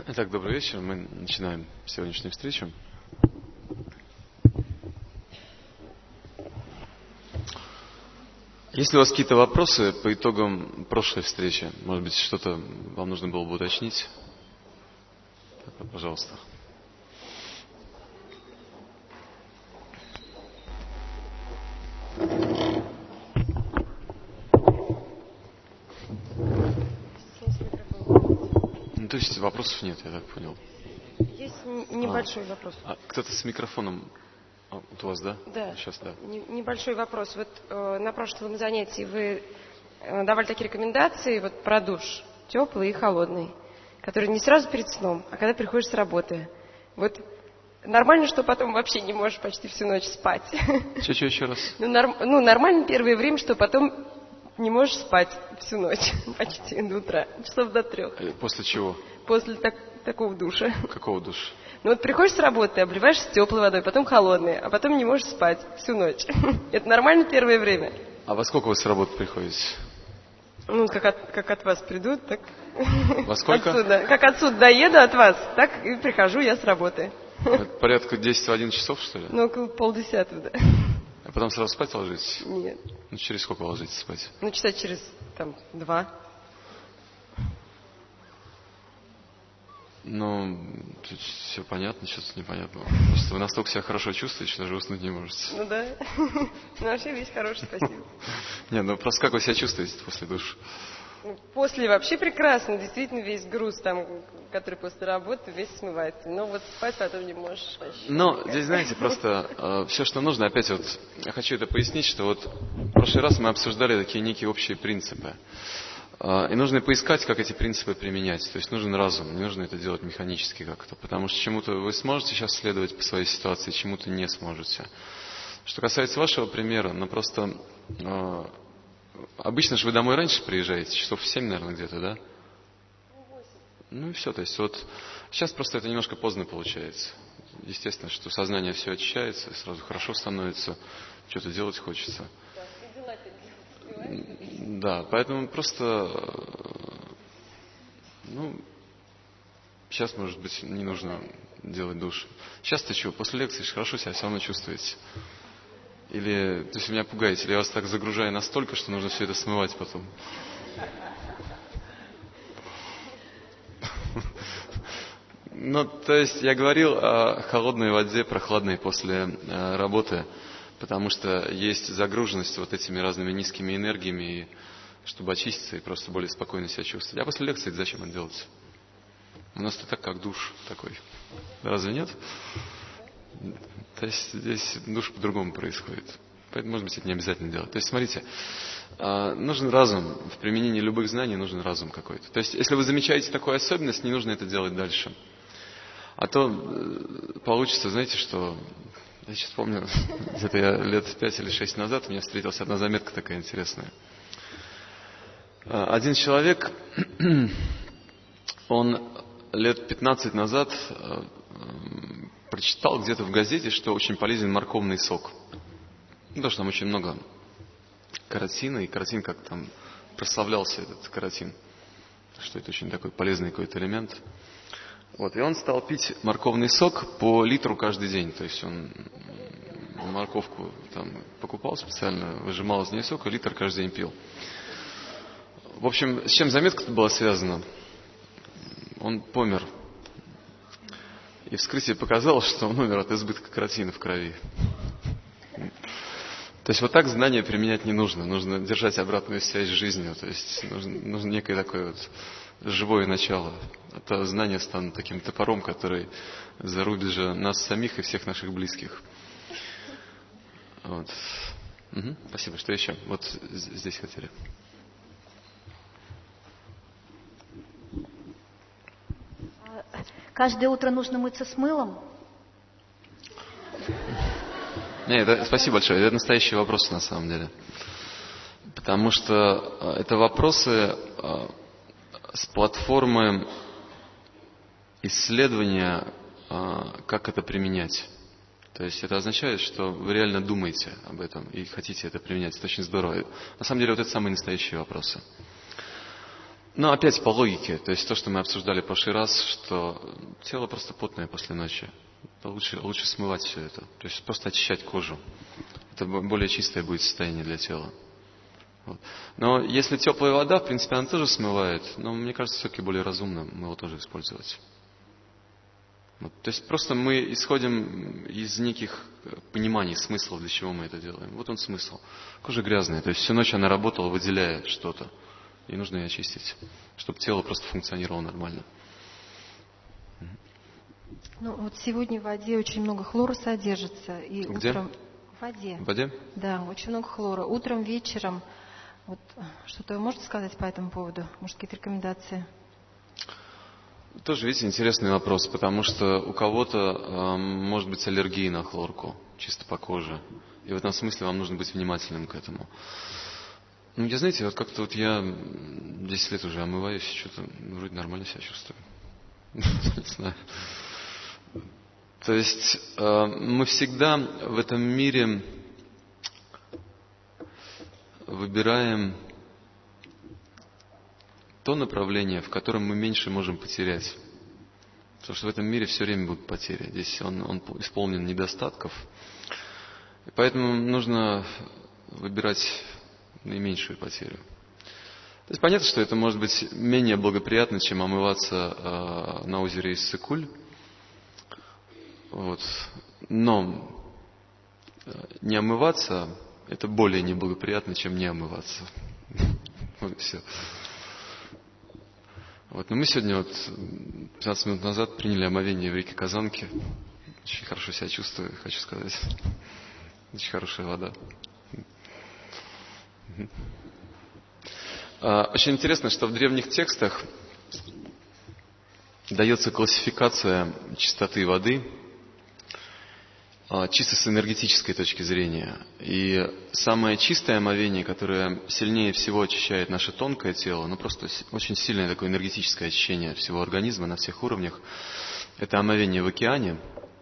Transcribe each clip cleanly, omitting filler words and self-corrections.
Итак, добрый вечер. Мы начинаем сегодняшнюю встречу. Если у вас какие-то вопросы по итогам прошлой встречи, может быть, что-то вам нужно было бы уточнить, так, пожалуйста. То есть вопросов нет, я так понял. Есть небольшой вопрос. Кто-то с микрофоном у вас, да? Да. Сейчас, да. Небольшой вопрос. Вот на прошлом занятии вы давали такие рекомендации вот про душ, теплый и холодный, который не сразу перед сном, а когда приходишь с работы. Вот нормально, что потом вообще не можешь почти всю ночь спать? Че еще раз? Нормально первое время, что потом не можешь спать всю ночь почти до утра, часов до 3. После чего? После такого душа. Какого душа? Ну вот приходишь с работы, обливаешься теплой водой, потом холодной, а потом не можешь спать всю ночь. Это нормально первое время? А во сколько вы с работы приходите? Ну, как от вас придут, так... Во сколько? Как отсюда доеду от вас, так и прихожу я с работы. Это порядка 10-11 часов, что ли? Ну, около 9:30, да. А потом сразу спать ложитесь? Нет. Ну, через сколько вы ложитесь спать? Ну, часа через, 2. Ну, тут все понятно, что-то непонятно. Просто вы настолько себя хорошо чувствуете, что даже уснуть не можете. Ну да. Ну, вообще весь хороший, спасибо. Не, ну просто как вы себя чувствуете после душа? После вообще прекрасно, действительно весь груз там, который после работы, весь смывается. Но вот спать потом не можешь вообще. Ну, здесь, знаете, просто все, что нужно, опять вот, я хочу это пояснить, что вот в прошлый раз мы обсуждали такие некие общие принципы. И нужно поискать, как эти принципы применять. То есть нужен разум, не нужно это делать механически как-то. Потому что чему-то вы сможете сейчас следовать по своей ситуации, чему-то не сможете. Что касается вашего примера, ну просто... Обычно же вы домой раньше приезжаете, часов в 7, наверное, где-то, да? 8. Ну и все, то есть вот сейчас просто это немножко поздно получается. Естественно, что сознание все очищается, сразу хорошо становится, что-то делать хочется. Да, поэтому просто, сейчас, может быть, не нужно делать душ. Сейчас-то чего, после лекции же хорошо себя все равно чувствуете. Или, то есть вы меня пугаете, или я вас так загружаю настолько, что нужно все это смывать потом. Ну, то есть я говорил о холодной воде, прохладной после работы, потому что есть загруженность вот этими разными низкими энергиями, и чтобы очиститься и просто более спокойно себя чувствовать. А после лекции зачем это делать? У нас это так, как душ такой. Разве нет? То есть здесь душ по-другому происходит. Поэтому, может быть, это не обязательно делать. То есть, смотрите, нужен разум. В применении любых знаний нужен разум какой-то. То есть, если вы замечаете такую особенность, не нужно это делать дальше. А то получится, знаете, что... Я сейчас помню, где-то я лет 5 или 6 назад у меня встретилась одна заметка такая интересная. Один человек, он лет 15 назад прочитал где-то в газете, что очень полезен морковный сок. Ну, потому что там очень много каротина, и каротин, как там прославлялся этот каротин, что это очень такой полезный какой-то элемент. Вот, и он стал пить морковный сок по литру каждый день. То есть он морковку там покупал специально, выжимал из нее сок, и литр каждый день пил. В общем, с чем заметка была связана? Он помер. И вскрытие показало, что он умер от избытка каротина в крови. То есть вот так знания применять не нужно. Нужно держать обратную связь с жизнью. То есть нужно некое такое вот живое начало. Это знания станут таким топором, который зарубит же нас самих и всех наших близких. Вот. Угу. Спасибо. Что еще? Вот здесь хотели. Каждое утро нужно мыться с мылом? Нет, спасибо большое. Это настоящий вопрос на самом деле. Потому что это вопросы с платформы исследования, как это применять. То есть это означает, что вы реально думаете об этом и хотите это применять. Это очень здорово. На самом деле вот это самые настоящие вопросы. Ну, опять по логике. То есть то, что мы обсуждали в прошлый раз, что тело просто потное после ночи. Лучше смывать все это. То есть просто очищать кожу. Это более чистое будет состояние для тела. Вот. Но если теплая вода, в принципе, она тоже смывает. Но мне кажется, все-таки более разумно его тоже использовать. Вот. То есть просто мы исходим из неких пониманий, смыслов, для чего мы это делаем. Вот он смысл. Кожа грязная. То есть всю ночь она работала, выделяя что-то. И нужно ее очистить, чтобы тело просто функционировало нормально. Ну, вот сегодня в воде очень много хлора содержится. И Где? утром в воде. В воде? Да, очень много хлора. Утром, вечером. Вот что-то вы можете сказать по этому поводу? Может, какие-то рекомендации? Тоже, видите, интересный вопрос, потому что у кого-то может быть аллергия на хлорку, чисто по коже. И в этом смысле вам нужно быть внимательным к этому. Ну, я, знаете, вот как-то вот я 10 лет уже омываюсь, что-то вроде нормально себя чувствую. Не знаю. То есть мы всегда в этом мире выбираем то направление, в котором мы меньше можем потерять. Потому что в этом мире все время будут потери. Здесь он исполнен недостатков. И поэтому нужно выбирать наименьшую потерю. То есть понятно, что это может быть менее благоприятно, чем омываться на озере Иссык-Куль. Вот. Но не омываться — это более неблагоприятно, чем не омываться. Вот и все. Вот. Но мы сегодня, 15 минут назад, приняли омовение в реке Казанки. Очень хорошо себя чувствую, хочу сказать. Очень хорошая вода. Очень интересно, что в древних текстах дается классификация чистоты воды чисто с энергетической точки зрения. И самое чистое омовение, которое сильнее всего очищает наше тонкое тело, ну просто очень сильное такое энергетическое очищение всего организма на всех уровнях, это омовение в океане.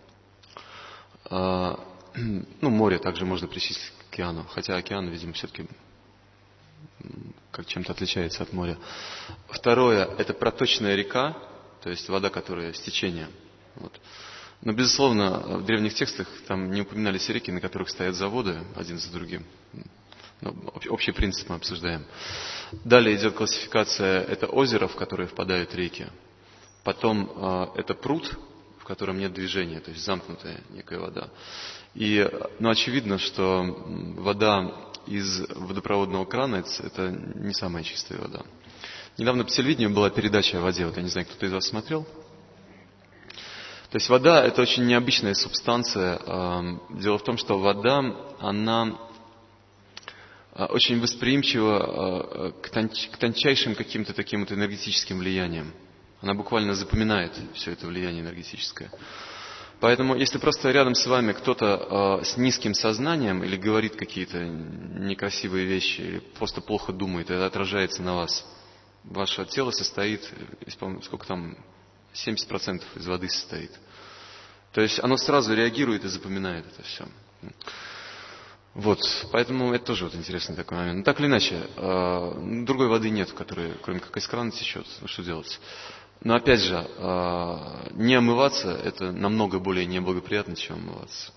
Ну, море также можно причислить к океану, хотя океан, видимо, все-таки как чем-то отличается от моря. Второе – это проточная река, то есть вода, которая с течением. Вот. Но, безусловно, в древних текстах там не упоминались реки, на которых стоят заводы один за другим. Но общий принцип мы обсуждаем. Далее идет классификация – это озеро, в которое впадают реки. Потом это пруд, в котором нет движения, то есть замкнутая некая вода. И, очевидно, что вода из водопроводного крана – это не самая чистая вода. Недавно по телевидению была передача о воде, вот я не знаю, кто-то из вас смотрел. То есть вода – это очень необычная субстанция. Дело в том, что вода, она очень восприимчива к тончайшим каким-то таким вот энергетическим влияниям. Она буквально запоминает все это влияние энергетическое. Поэтому, если просто рядом с вами кто-то с низким сознанием или говорит какие-то некрасивые вещи, или просто плохо думает, это отражается на вас. Ваше тело состоит, сколько там, 70% из воды состоит. То есть оно сразу реагирует и запоминает это все. Вот, поэтому это тоже вот интересный такой момент. Но так или иначе, другой воды нет, которая, кроме как из крана течет. Что делать? Но опять же, не омываться – это намного более неблагоприятно, чем омываться.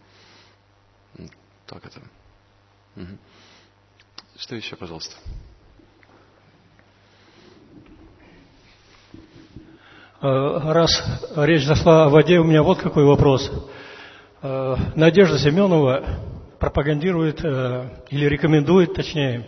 Так это. Угу. Что еще, пожалуйста? Раз речь зашла о воде, у меня вот какой вопрос. Надежда Семенова пропагандирует или рекомендует, точнее,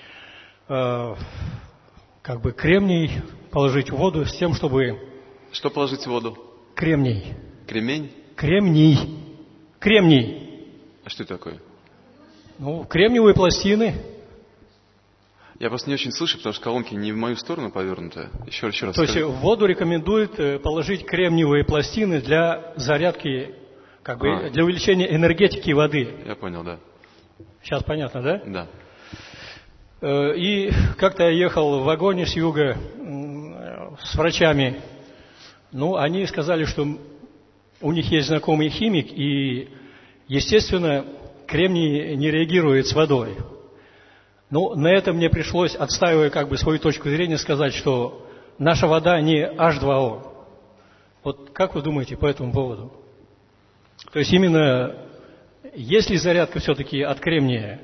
как бы кремний положить в воду с тем, чтобы... Что положить в воду? Кремний. Кремень? Кремний. Кремний. А что это такое? Ну, кремниевые пластины. Я просто не очень слышу, потому что колонки не в мою сторону повернуты. Еще раз. То есть в воду рекомендует положить кремниевые пластины для зарядки, как бы для увеличения энергетики воды. Я понял, да. Сейчас понятно, да? Да. И как-то я ехал в вагоне с юга с врачами. Ну, они сказали, что у них есть знакомый химик, и, естественно, кремний не реагирует с водой. Но на это мне пришлось, отстаивая как бы свою точку зрения, сказать, что наша вода не H2O. Вот как вы думаете по этому поводу? То есть именно, есть ли зарядка все-таки от кремния?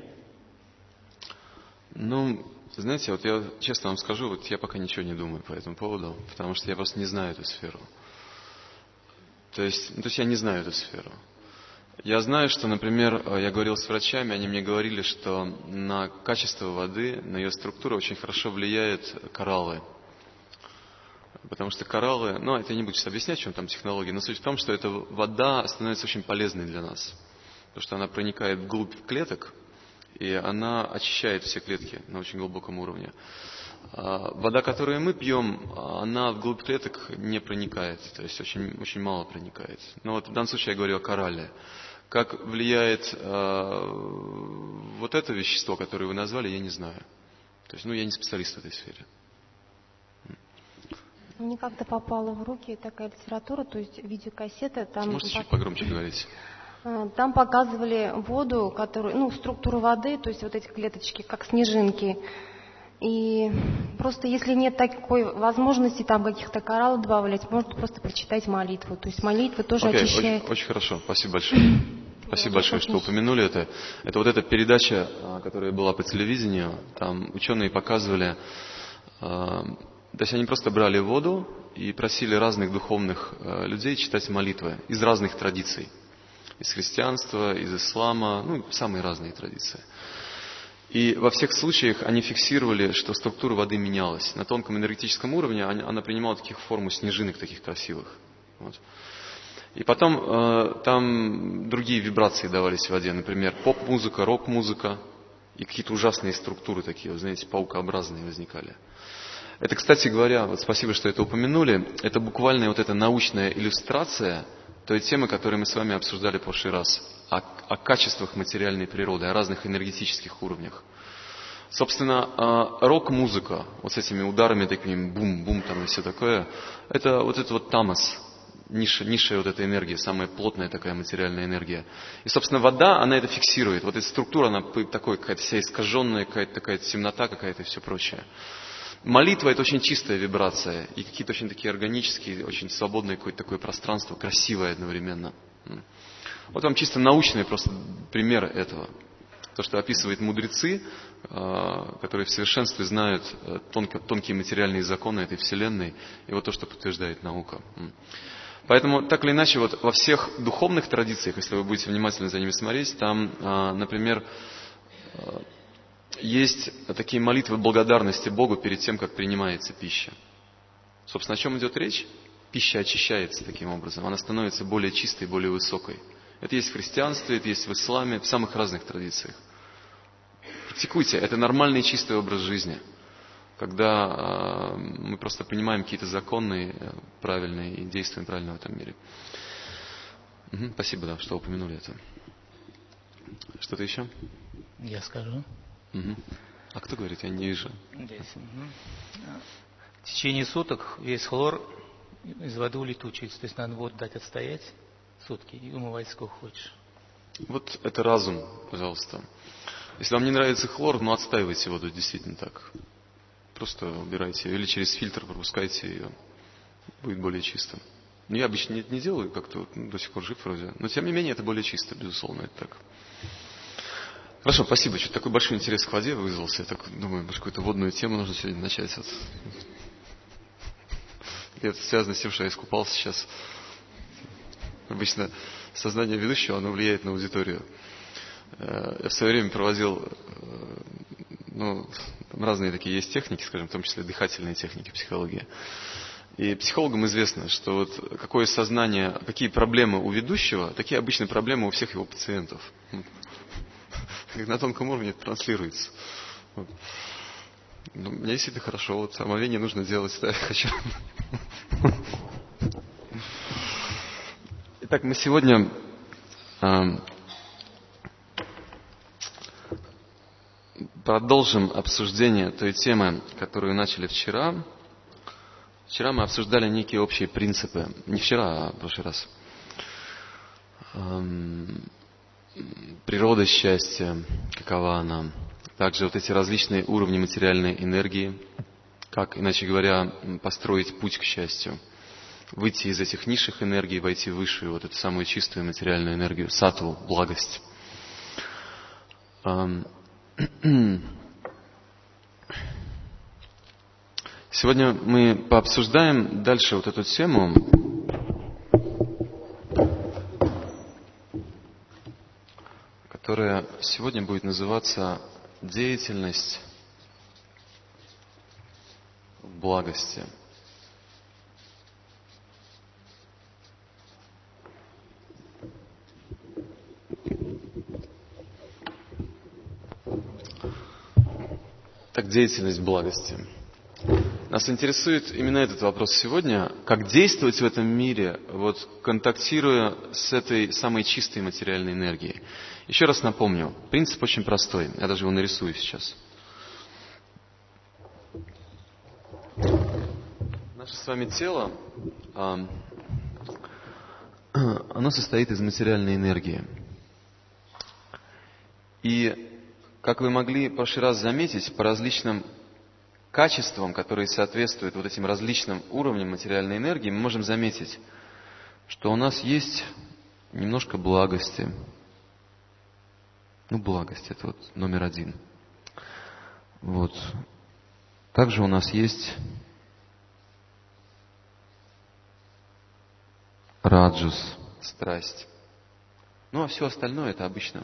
Ну, знаете, вот я честно вам скажу, вот я пока ничего не думаю по этому поводу, потому что я просто не знаю эту сферу. То есть я не знаю эту сферу. Я знаю, что, например, я говорил с врачами, они мне говорили, что на качество воды, на ее структуру очень хорошо влияют кораллы. Потому что кораллы, ну, это я не буду сейчас объяснять, в чем там технология, но суть в том, что эта вода становится очень полезной для нас. Потому что она проникает вглубь клеток, и она очищает все клетки на очень глубоком уровне. Вода, которую мы пьем, она вглубь клеток не проникает, то есть очень, очень мало проникает. Но вот в данном случае я говорю о коралле. Как влияет вот это вещество, которое вы назвали, я не знаю. То есть, я не специалист в этой сфере. Мне как-то попала в руки такая литература, то есть видеокассета. Там можете чуть погромче говорить? Там показывали воду, которую, структуру воды, то есть вот эти клеточки, как снежинки. И просто если нет такой возможности там каких-то кораллов добавлять, можно просто прочитать молитву. То есть молитва тоже очищает. Очень хорошо, спасибо большое. Спасибо большое, что упомянули это. Это вот эта передача, которая была по телевидению, там ученые показывали, то есть они просто брали воду и просили разных духовных людей читать молитвы из разных традиций. Из христианства, из ислама, самые разные традиции. И во всех случаях они фиксировали, что структура воды менялась. На тонком энергетическом уровне она принимала таких форму снежинок, таких красивых. Вот. И потом там другие вибрации давались в воде. Например, поп-музыка, рок-музыка. И какие-то ужасные структуры такие, вы знаете, паукообразные возникали. Это, кстати говоря, вот спасибо, что это упомянули, это буквально вот эта научная иллюстрация той темы, которую мы с вами обсуждали в прошлый раз, о качествах материальной природы, о разных энергетических уровнях. Собственно, рок-музыка, вот с этими ударами такими, бум-бум там и все такое, это вот тамас, низшая вот эта энергия, самая плотная такая материальная энергия. И, собственно, вода, она это фиксирует. Вот эта структура, она такой, какая-то вся искаженная, какая-то такая темнота какая-то и все прочее. Молитва – это очень чистая вибрация, и какие-то очень такие органические, очень свободное какое-то такое пространство, красивое одновременно. Вот вам чисто научный просто пример этого. То, что описывают мудрецы, которые в совершенстве знают тонкие материальные законы этой Вселенной, и вот то, что подтверждает наука. Поэтому, так или иначе, вот во всех духовных традициях, если вы будете внимательно за ними смотреть, там, например, есть такие молитвы благодарности Богу перед тем, как принимается пища. Собственно, о чем идет речь? Пища очищается таким образом. Она становится более чистой, более высокой. Это есть в христианстве, это есть в исламе, в самых разных традициях. Практикуйте. Это нормальный чистый образ жизни. Когда мы просто принимаем какие-то законы правильные и действуем правильно в этом мире. Спасибо, что упомянули это. Что-то еще? Я скажу. А кто говорит? Я не вижу. Здесь. В течение суток весь хлор из воды улетучивается. То есть надо воду дать отстоять сутки и умывать сколько хочешь. Вот это разум, пожалуйста. Если вам не нравится хлор, отстаивайте воду, действительно так. Просто убирайте ее или через фильтр пропускайте ее. Будет более чисто. Я обычно не делаю, как-то до сих пор жив вроде. Но тем не менее это более чисто, безусловно, это так. Хорошо, спасибо. Что-то такой большой интерес к воде вызвался. Я так думаю, может, какую-то водную тему нужно сегодня начать. Это связано с тем, что я искупался сейчас. Обычно сознание ведущего, оно влияет на аудиторию. Я в свое время проводил, разные такие есть техники, скажем, в том числе дыхательные техники психологии. И психологам известно, что вот какое сознание, какие проблемы у ведущего, такие обычные проблемы у всех его пациентов. Как на тонком уровне это транслируется. Мне действительно хорошо. Вот омовение нужно делать, да, я хочу. Итак, мы сегодня продолжим обсуждение той темы, которую начали вчера. Вчера мы обсуждали некие общие принципы. Не вчера, а в прошлый раз. Природа счастья, какова она, также вот эти различные уровни материальной энергии, как, иначе говоря, построить путь к счастью, выйти из этих низших энергий, войти в высшую, вот эту самую чистую материальную энергию, саттву, благость. Сегодня мы пообсуждаем дальше вот эту тему, которая сегодня будет называться «Деятельность в благости». Так, деятельность в благости. Нас интересует именно этот вопрос сегодня, как действовать в этом мире, вот, контактируя с этой самой чистой материальной энергией. Еще раз напомню, принцип очень простой, я даже его нарисую сейчас. Наше с вами тело, оно состоит из материальной энергии. И, как вы могли в прошлый раз заметить, по различным качествам, которые соответствуют вот этим различным уровням материальной энергии, мы можем заметить, что у нас есть немножко благости. Благость — это вот номер один. Вот. Также у нас есть раджус, страсть. А все остальное — это обычно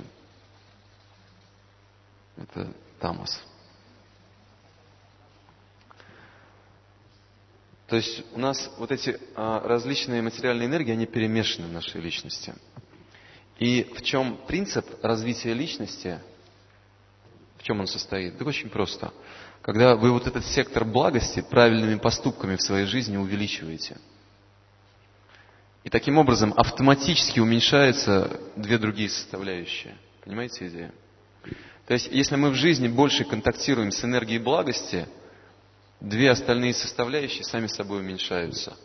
это тамас. То есть у нас вот эти различные материальные энергии, они перемешаны в нашей личности. И в чем принцип развития личности, в чем он состоит? Так очень просто. Когда вы вот этот сектор благости правильными поступками в своей жизни увеличиваете. И таким образом автоматически уменьшаются две другие составляющие. Понимаете идею? То есть если мы в жизни больше контактируем с энергией благости, две остальные составляющие сами собой уменьшаются.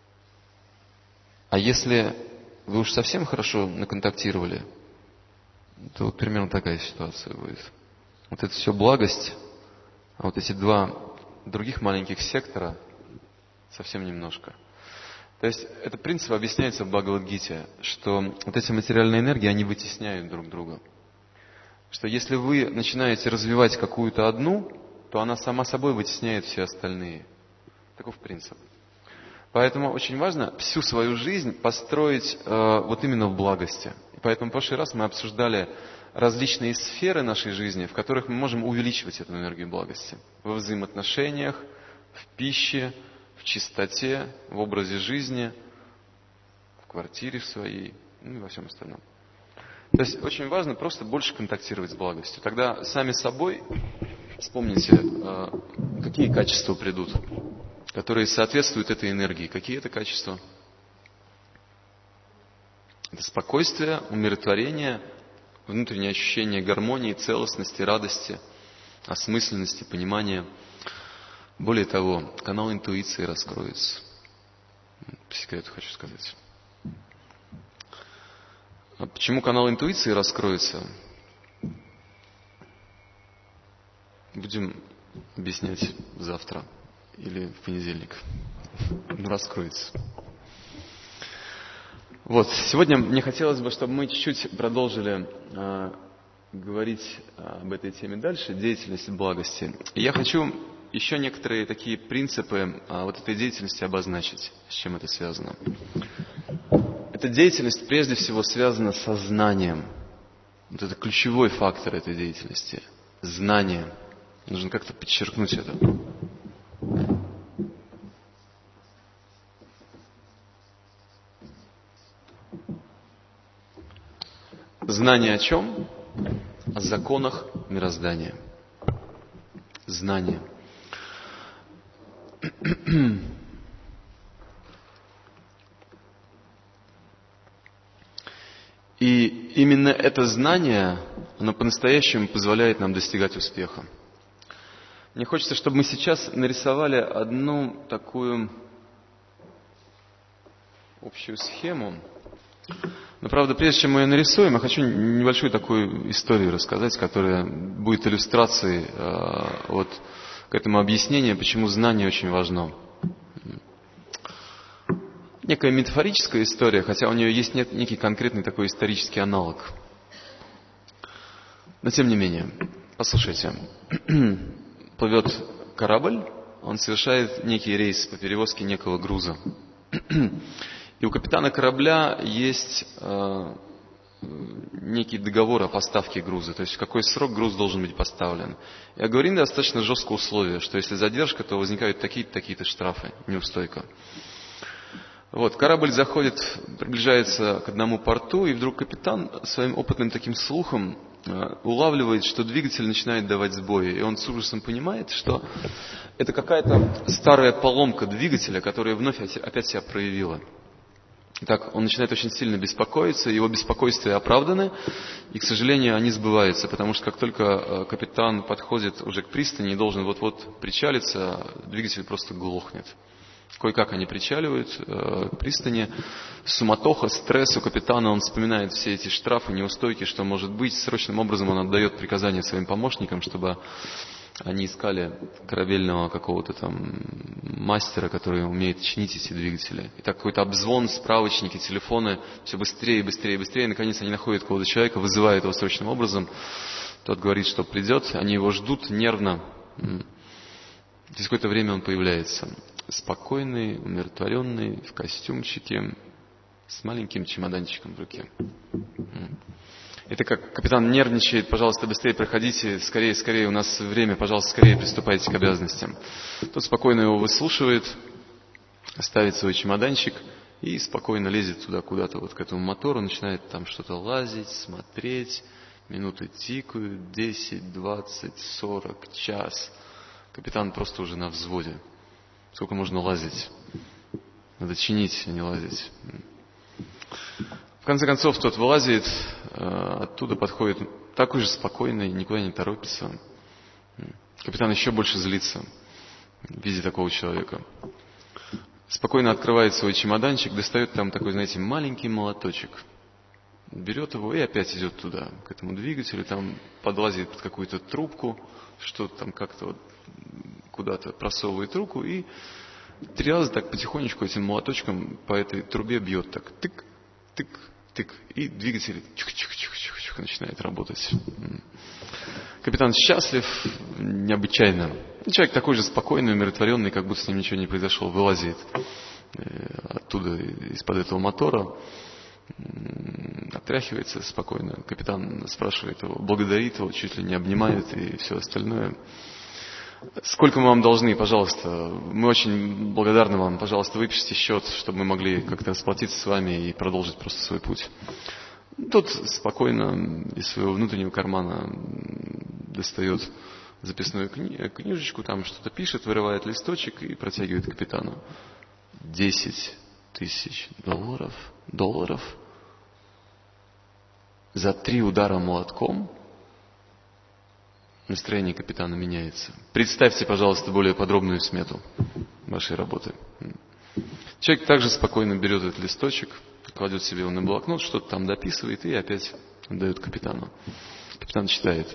А если вы уж совсем хорошо наконтактировали, то вот примерно такая ситуация будет. Вот это все благость, а вот эти два других маленьких сектора совсем немножко. То есть этот принцип объясняется в Бхагавад-гите, что вот эти материальные энергии, они вытесняют друг друга. Что если вы начинаете развивать какую-то одну, то она сама собой вытесняет все остальные. Таков принцип. Поэтому очень важно всю свою жизнь построить вот именно в благости. И поэтому в прошлый раз мы обсуждали различные сферы нашей жизни, в которых мы можем увеличивать эту энергию благости. Во взаимоотношениях, в пище, в чистоте, в образе жизни, в квартире своей, и во всем остальном. То есть очень важно просто больше контактировать с благостью. Тогда сами собой вспомните, какие качества придут, которые соответствуют этой энергии. Какие это качества? Это спокойствие, умиротворение, внутреннее ощущение гармонии, целостности, радости, осмысленности, понимания. Более того, канал интуиции раскроется. По секрету хочу сказать. А почему канал интуиции раскроется? Будем объяснять завтра или в понедельник. Раскроется. Вот, сегодня мне хотелось бы, чтобы мы чуть-чуть продолжили говорить об этой теме дальше, деятельности благости. И я хочу еще некоторые такие принципы вот этой деятельности обозначить, с чем это связано. Эта деятельность прежде всего связана со знанием. Вот это ключевой фактор этой деятельности. Знание. Нужно как-то подчеркнуть это. Знание о чем? О законах мироздания. Знание. И именно это знание, оно по-настоящему позволяет нам достигать успеха. Мне хочется, чтобы мы сейчас нарисовали одну такую общую схему, Но, правда, прежде чем мы ее нарисуем, я хочу небольшую такую историю рассказать, которая будет иллюстрацией вот к этому объяснению, почему знание очень важно. Некая метафорическая история, хотя у нее есть некий конкретный такой исторический аналог. Но тем не менее, послушайте. Плывет корабль, он совершает некий рейс по перевозке некого груза. И у капитана корабля есть некий договор о поставке груза, то есть в какой срок груз должен быть поставлен. И оговорено достаточно жесткое условие, что если задержка, то возникают такие-то, такие-то штрафы, неустойка. Вот, корабль приближается к одному порту, и вдруг капитан своим опытным таким слухом улавливает, что двигатель начинает давать сбои. И он с ужасом понимает, что это какая-то старая поломка двигателя, которая вновь опять себя проявила. Итак, он начинает очень сильно беспокоиться, его беспокойства оправданы, и, к сожалению, они сбываются, потому что как только капитан подходит уже к пристани и должен вот-вот причалиться, двигатель просто глохнет. Кое-как они причаливают к пристани. Суматоха, стресс у капитана, он вспоминает все эти штрафы, неустойки, что может быть. Срочным образом он отдает приказание своим помощникам, чтобы они искали корабельного какого-то там мастера, который умеет чинить эти двигатели. И так какой-то обзвон, справочники, телефоны, все быстрее, быстрее, быстрее. И, наконец, они находят какого-то человека, вызывают его срочным образом. Тот говорит, что придет. Они его ждут нервно. Через какое-то время он появляется. Спокойный, умиротворенный, в костюмчике, с маленьким чемоданчиком в руке. Это как капитан нервничает, пожалуйста, быстрее проходите, скорее, скорее, у нас время, пожалуйста, скорее приступайте к обязанностям. Тот спокойно его выслушивает, ставит свой чемоданчик и спокойно лезет туда куда-то, вот к этому мотору, начинает там что-то лазить, смотреть, минуты тикают, 10, 20, 40, час. Капитан просто уже на взводе. Сколько можно лазить? Надо чинить, а не лазить. В конце концов, тот вылазит, оттуда подходит такой же спокойный, никуда не торопится. Капитан еще больше злится, видя такого человека. Спокойно открывает свой чемоданчик, достает там такой, знаете, маленький молоточек. Берет его и опять идет туда, к этому двигателю, там подлазит под какую-то трубку, что-то там как-то вот куда-то просовывает руку и 3 раза так потихонечку этим молоточком по этой трубе бьет так тык, тык, тык, и двигатель чух-чух-чух-чух начинает работать. Капитан счастлив необычайно. Человек такой же спокойный, умиротворенный, как будто с ним ничего не произошло, вылазит оттуда, из-под этого мотора, отряхивается спокойно. Капитан спрашивает его, благодарит его, чуть ли не обнимает и все остальное. Сколько мы вам должны, пожалуйста? Мы очень благодарны вам. Пожалуйста, выпишите счет, чтобы мы могли как-то расплатиться с вами и продолжить просто свой путь. Тот спокойно из своего внутреннего кармана достает записную книжечку, там что-то пишет, вырывает листочек и протягивает капитану. 10 000 долларов за 3 удара молотком. Настроение капитана меняется. Представьте, пожалуйста, более подробную смету вашей работы. Человек также спокойно берет этот листочек, кладет себе его на блокнот, что-то там дописывает и опять отдает капитану. Капитан читает.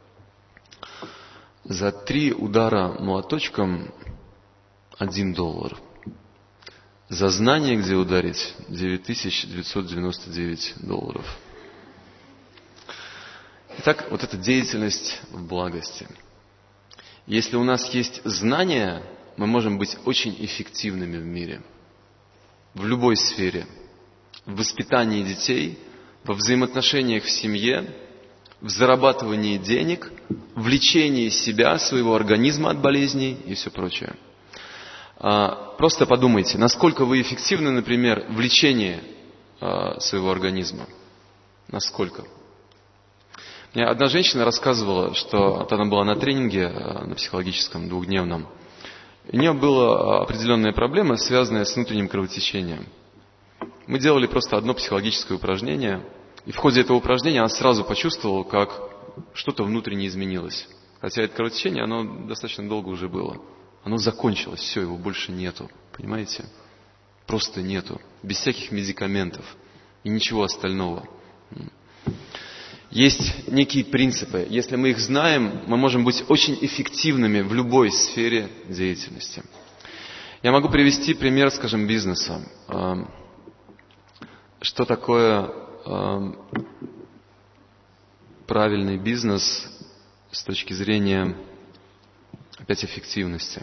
За 3 удара молоточком $1. За знание, где ударить, $9999. Итак, вот эта деятельность в благости. Если у нас есть знания, мы можем быть очень эффективными в мире. В любой сфере. В воспитании детей, во взаимоотношениях в семье, в зарабатывании денег, в лечении себя, своего организма от болезней и все прочее. Просто подумайте, насколько вы эффективны, например, в лечении своего организма. Насколько? Мне одна женщина рассказывала, что она была на тренинге, на психологическом, 2-дневном. У нее была определенная проблема, связанная с внутренним кровотечением. Мы делали просто одно психологическое упражнение, и в ходе этого упражнения она сразу почувствовала, как что-то внутренне изменилось. Хотя это кровотечение, оно достаточно долго уже было. Оно закончилось, все, его больше нету. Понимаете? Просто нету. Без всяких медикаментов. и ничего остального. Есть некие принципы. Если мы их знаем, мы можем быть очень эффективными в любой сфере деятельности. Я могу привести пример, скажем, бизнеса. Что такое правильный бизнес с точки зрения, опять, эффективности?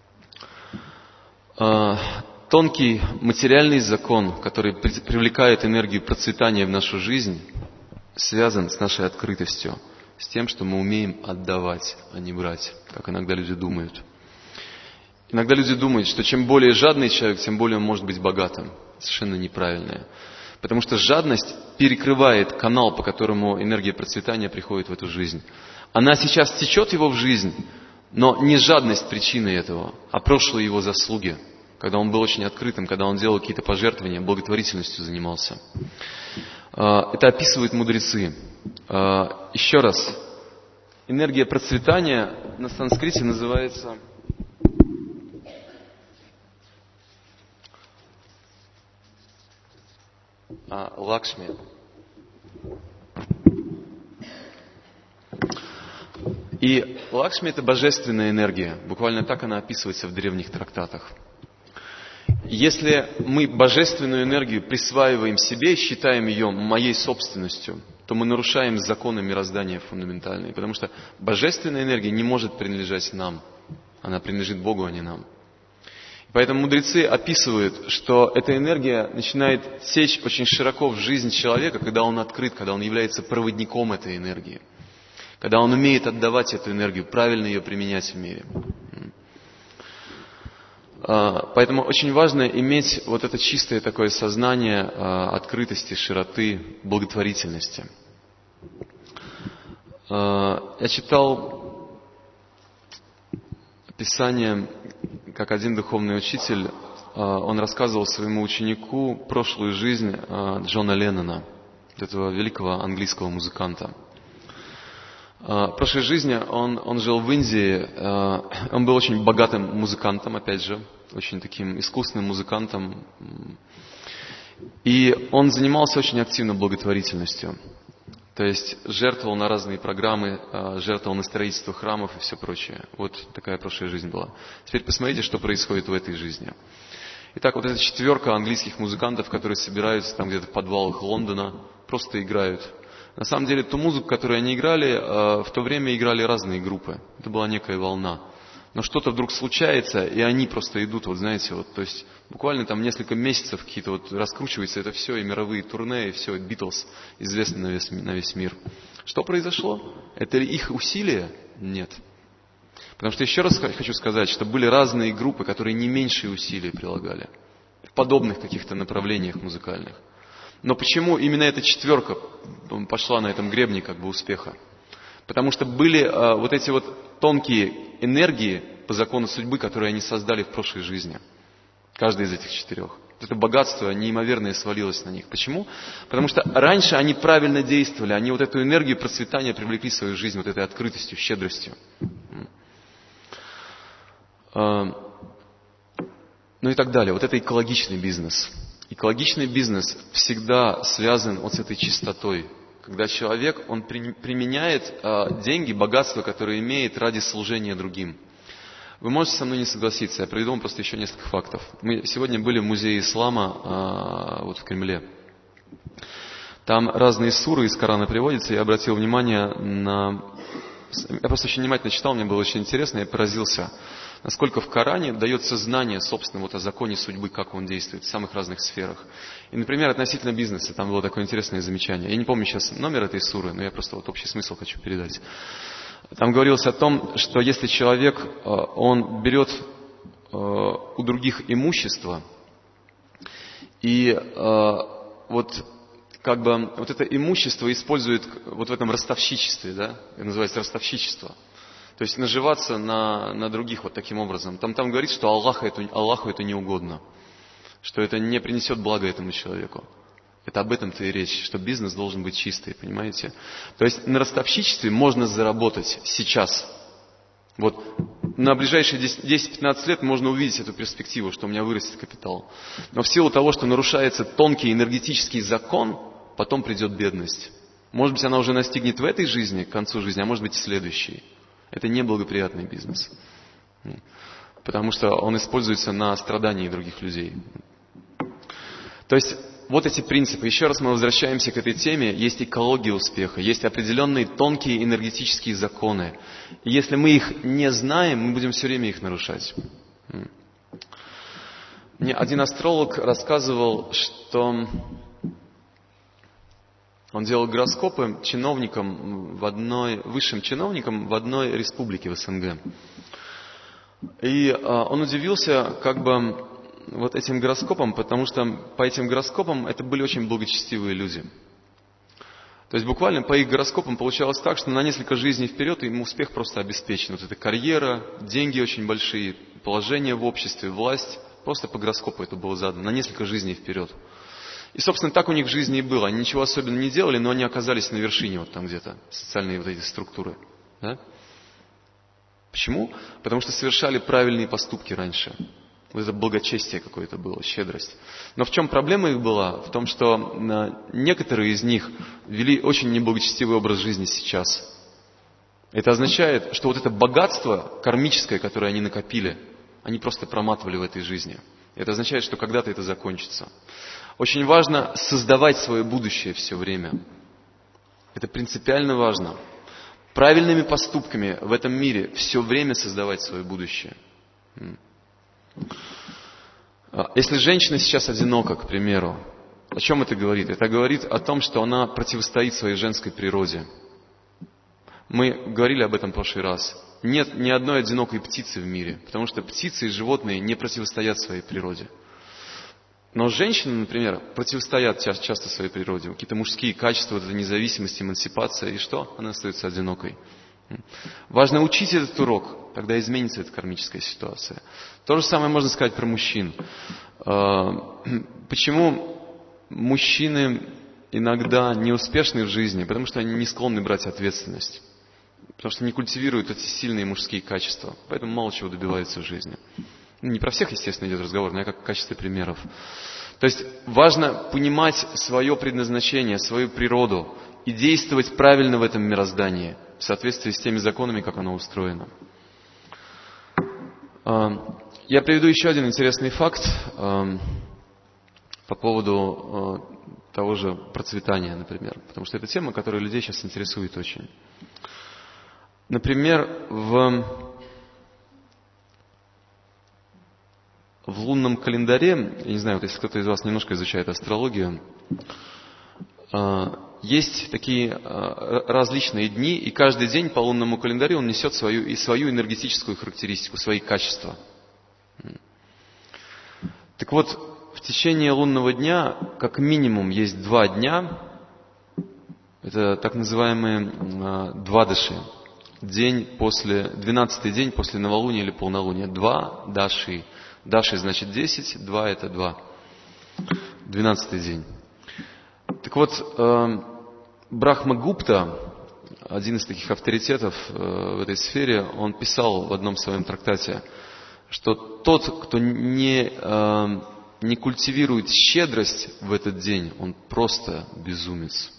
Тонкий материальный закон, который привлекает энергию процветания в нашу жизнь, связан с нашей открытостью, с тем, что мы умеем отдавать, а не брать, как иногда люди думают. Иногда люди думают, что чем более жадный человек, тем более он может быть богатым. Совершенно неправильное. Потому что жадность перекрывает канал, по которому энергия процветания приходит в эту жизнь. Она сейчас течет его в жизнь, но не жадность причиной этого, а прошлые его заслуги, когда он был очень открытым, когда он делал какие-то пожертвования, благотворительностью занимался. Это описывают мудрецы. Еще раз, энергия процветания на санскрите называется Лакшми. И Лакшми — это божественная энергия. Буквально так она описывается в древних трактатах. Если мы божественную энергию присваиваем себе, считаем ее моей собственностью, то мы нарушаем законы мироздания фундаментальные. Потому что божественная энергия не может принадлежать нам. Она принадлежит Богу, а не нам. Поэтому мудрецы описывают, что эта энергия начинает течь очень широко в жизнь человека, когда он открыт, когда он является проводником этой энергии. Когда он умеет отдавать эту энергию, правильно ее применять в мире. Поэтому очень важно иметь вот это чистое такое сознание открытости, широты, благотворительности. Я читал Писание, как один духовный учитель, он рассказывал своему ученику прошлую жизнь Джона Леннона, этого великого английского музыканта. В прошлой жизни он жил в Индии, он был очень богатым музыкантом, опять же, очень таким искусным музыкантом. И он занимался очень активно благотворительностью. То есть жертвовал на разные программы, жертвовал на строительство храмов и все прочее. Вот такая прошлая жизнь была. Теперь посмотрите, что происходит в этой жизни. Итак, вот эта 4 английских музыкантов, которые собираются там где-то в подвалах Лондона, просто играют. На самом деле, ту музыку, которую они играли, в то время играли разные группы. Это была некая волна. Но что-то вдруг случается, и они просто идут, вот знаете, вот, то есть буквально там несколько месяцев какие-то вот раскручивается это все, и мировые турне, и все, и Битлз известны на весь мир. Что произошло? Это ли их усилия? Нет. Потому что еще раз хочу сказать, что были разные группы, которые не меньшие усилия прилагали в подобных каких-то направлениях музыкальных. Но почему именно эта 4 пошла на этом гребне как бы успеха? Потому что были вот эти вот тонкие энергии по закону судьбы, которые они создали в прошлой жизни. Каждый из этих 4. Это богатство неимоверное свалилось на них. Почему? Потому что раньше они правильно действовали, они вот эту энергию процветания привлекли в свою жизнь вот этой открытостью, щедростью. Ну и так далее. Вот это экологичный бизнес. Экологичный бизнес всегда связан вот с этой чистотой. Когда человек, он применяет деньги, богатство, которое имеет ради служения другим. Вы можете со мной не согласиться, я приведу вам просто еще несколько фактов. Мы сегодня были в музее ислама вот в Кремле. Там разные суры из Корана приводятся, я обратил внимание на... Я просто очень внимательно читал, мне было очень интересно, я поразился, насколько в Коране дается знание, собственно, вот о законе судьбы, как он действует в самых разных сферах. И, например, относительно бизнеса, там было такое интересное замечание. Я не помню сейчас номер этой суры, но я просто вот общий смысл хочу передать. Там говорилось о том, что если человек, он берет у других имущество, и вот как бы вот это имущество использует вот в этом ростовщичестве, да, это называется ростовщичество. То есть наживаться на других вот таким образом. Там говорит, что Аллаху это не угодно, что это не принесет блага этому человеку. Это об этом-то и речь, что бизнес должен быть чистый, понимаете? То есть на ростовщичестве можно заработать сейчас. Вот на ближайшие 10-15 лет можно увидеть эту перспективу, что у меня вырастет капитал. Но в силу того, что нарушается тонкий энергетический закон, потом придет бедность. Может быть, она уже настигнет в этой жизни, к концу жизни, а может быть и следующей. Это неблагоприятный бизнес. Потому что он используется на страдании других людей. То есть вот эти принципы. Еще раз мы возвращаемся к этой теме. Есть экология успеха, есть определенные тонкие энергетические законы. И если мы их не знаем, мы будем все время их нарушать. Мне один астролог рассказывал, что он делал гороскопы высшим чиновникам в одной республике в СНГ. И он удивился вот этим гороскопом, потому что по этим гороскопам это были очень благочестивые люди. То есть буквально по их гороскопам получалось так, что на несколько жизней вперед им успех просто обеспечен. Вот эта карьера, деньги очень большие, положение в обществе, власть. Просто по гороскопу это было задано на несколько жизней вперед. И, собственно, так у них в жизни и было. Они ничего особенного не делали, но они оказались на вершине вот там где-то, социальные вот эти структуры. Да? Почему? Потому что совершали правильные поступки раньше. Вот это благочестие какое-то было, щедрость. Но в чем проблема их была? В том, что некоторые из них вели очень неблагочестивый образ жизни сейчас. Это означает, что вот это богатство кармическое, которое они накопили, они просто проматывали в этой жизни. Это означает, что когда-то это закончится. Очень важно создавать свое будущее все время. Это принципиально важно. Правильными поступками в этом мире все время создавать свое будущее. Если женщина сейчас одинока, к примеру, о чем это говорит? Это говорит о том, что она противостоит своей женской природе. Мы говорили об этом в прошлый раз. Нет ни одной одинокой птицы в мире, потому что птицы и животные не противостоят своей природе. Но женщины, например, противостоят часто своей природе. Какие-то мужские качества, вот эта независимость, эмансипация. И что? Она остается одинокой. Важно учить этот урок, тогда изменится эта кармическая ситуация. То же самое можно сказать про мужчин. Почему мужчины иногда неуспешны в жизни? Потому что они не склонны брать ответственность. Потому что не культивируют эти сильные мужские качества. Поэтому мало чего добиваются в жизни. Не про всех, естественно, идет разговор, но я как в качестве примеров. То есть важно понимать свое предназначение, свою природу и действовать правильно в этом мироздании, в соответствии с теми законами, как оно устроено. Я приведу еще один интересный факт по поводу того же процветания, например. Потому что это тема, которая людей сейчас интересует очень. Например, в лунном календаре, я не знаю, вот если кто-то из вас немножко изучает астрологию, есть такие различные дни, и каждый день по лунному календарю он несет свою энергетическую характеристику, свои качества. Так вот, в течение лунного дня, как минимум, есть 2 дня, это так называемые двадаши, 12-й день после новолуния или полнолуния, 2 даши. Даши значит 10, 2 это 2. 12-й день. Так вот, Брахма-гупта, один из таких авторитетов в этой сфере, он писал в одном своем трактате, что тот, кто не культивирует щедрость в этот день, он просто безумец.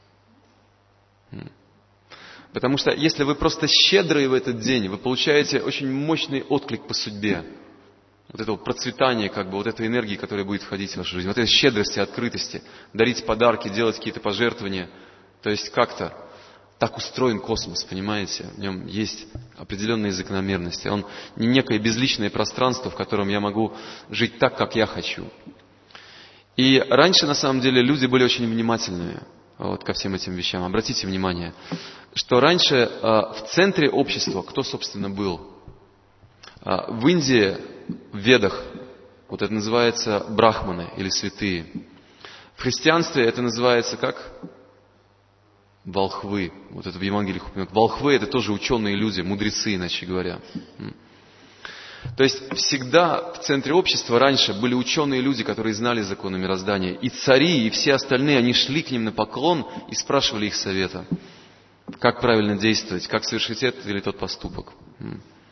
Потому что если вы просто щедрые в этот день, вы получаете очень мощный отклик по судьбе. Вот этого процветания, вот этой энергии, которая будет входить в вашу жизнь. Вот этой щедрости, открытости. Дарить подарки, делать какие-то пожертвования. То есть как-то так устроен космос, понимаете? В нем есть определенные закономерности. Он не некое безличное пространство, в котором я могу жить так, как я хочу. И раньше, на самом деле, люди были очень внимательными ко всем этим вещам. Обратите внимание, что раньше в центре общества кто, собственно, был? В Индии, в Ведах, вот это называется брахманы или святые. В христианстве это называется как? Волхвы. Вот это в Евангелиях упомянут. Волхвы это тоже ученые люди, мудрецы, иначе говоря. То есть всегда в центре общества раньше были ученые люди, которые знали законы мироздания. И цари, и все остальные, они шли к ним на поклон и спрашивали их совета. Как правильно действовать, как совершить этот или тот поступок.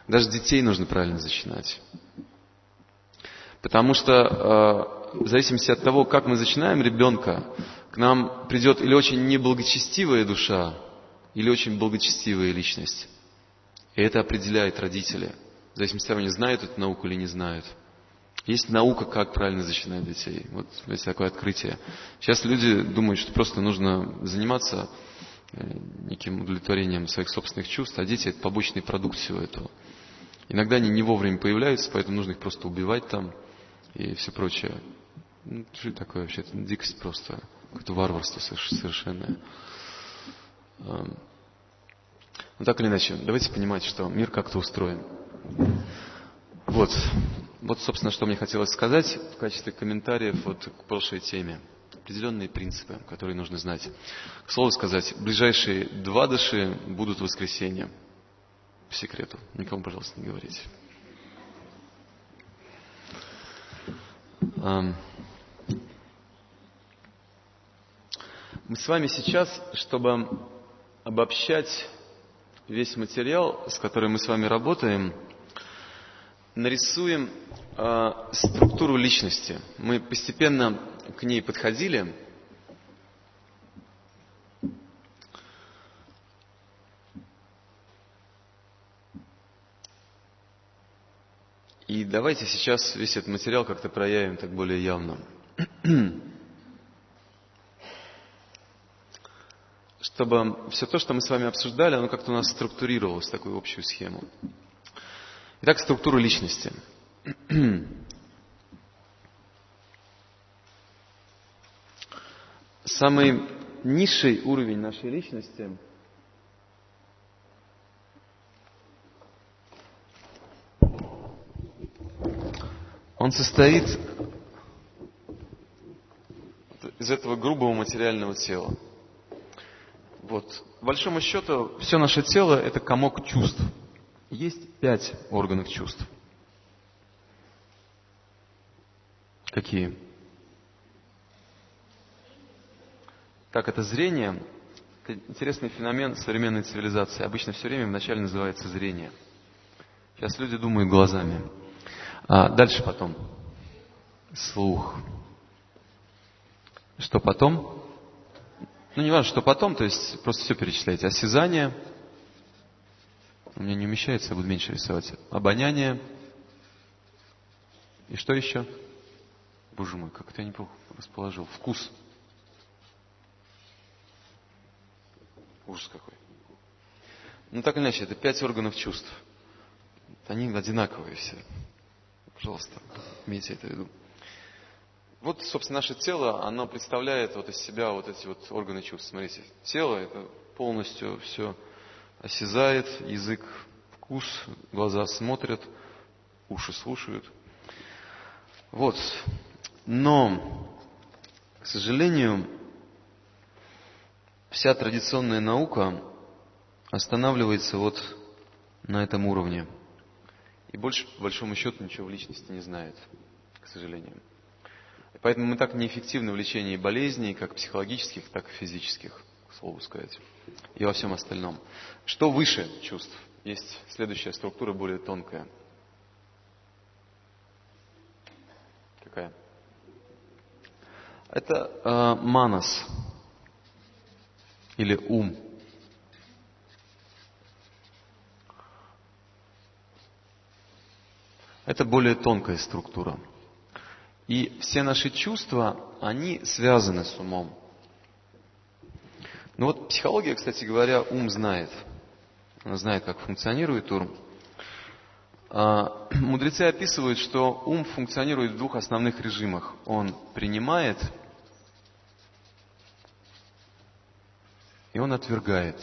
Даже детей нужно правильно зачинать. Потому что в зависимости от того, как мы зачинаем ребенка, к нам придет или очень неблагочестивая душа, или очень благочестивая личность. И это определяет родители. В зависимости от того, они знают эту науку или не знают. Есть наука, как правильно зачинать детей. Вот есть такое открытие. Сейчас люди думают, что просто нужно заниматься неким удовлетворением своих собственных чувств, а дети — это побочный продукт всего этого. Иногда они не вовремя появляются, поэтому нужно их просто убивать там и все прочее. Ну, что это такое вообще? Это дикость просто. Какое-то варварство совершенное. Но так или иначе, давайте понимать, что мир как-то устроен. Вот, собственно, что мне хотелось сказать в качестве комментариев к прошлой теме. Определенные принципы, которые нужно знать. К слову сказать, ближайшие 2 дыши будут в воскресенье. По секрету. Никому, пожалуйста, не говорите. Мы с вами сейчас, чтобы обобщать весь материал, с которым мы с вами работаем, нарисуем структуру личности. Мы постепенно к ней подходили. И давайте сейчас весь этот материал как-то проявим так более явно. Чтобы все то, что мы с вами обсуждали, оно как-то у нас структурировалось в такую общую схему. Итак, структура личности. Самый низший уровень нашей личности он состоит из этого грубого материального тела. Вот. По большому счету, все наше тело – это комок чувств. Есть 5 органов чувств. Какие? Так, это зрение. Это интересный феномен современной цивилизации. Обычно все время вначале называется зрение. Сейчас люди думают глазами. Дальше потом. Слух. Что потом? Ну, не важно, что потом, то есть просто все перечисляйте. Осязание. У меня не умещается, я буду меньше рисовать. Обоняние. И что еще? Боже мой, как это я не расположил. Вкус. Ужас какой. Ну, так или иначе, это 5 органов чувств. Они одинаковые все. Пожалуйста, имейте это в виду. Вот, собственно, наше тело, оно представляет из себя эти органы чувств. Смотрите, тело это полностью все осязает, язык вкус, глаза смотрят, уши слушают. Вот. Но, к сожалению, вся традиционная наука останавливается на этом уровне. И больше, по большому счету, ничего в личности не знает, к сожалению. И поэтому мы так неэффективны в лечении болезней, как психологических, так и физических, к слову сказать, и во всем остальном. Что выше чувств? Есть следующая структура, более тонкая. Какая? Это манас, или ум. Это более тонкая структура. И все наши чувства, они связаны с умом. Ну психология, кстати говоря, ум знает. Она знает, как функционирует ум. Мудрецы описывают, что ум функционирует в 2 основных режимах. Он принимает и он отвергает.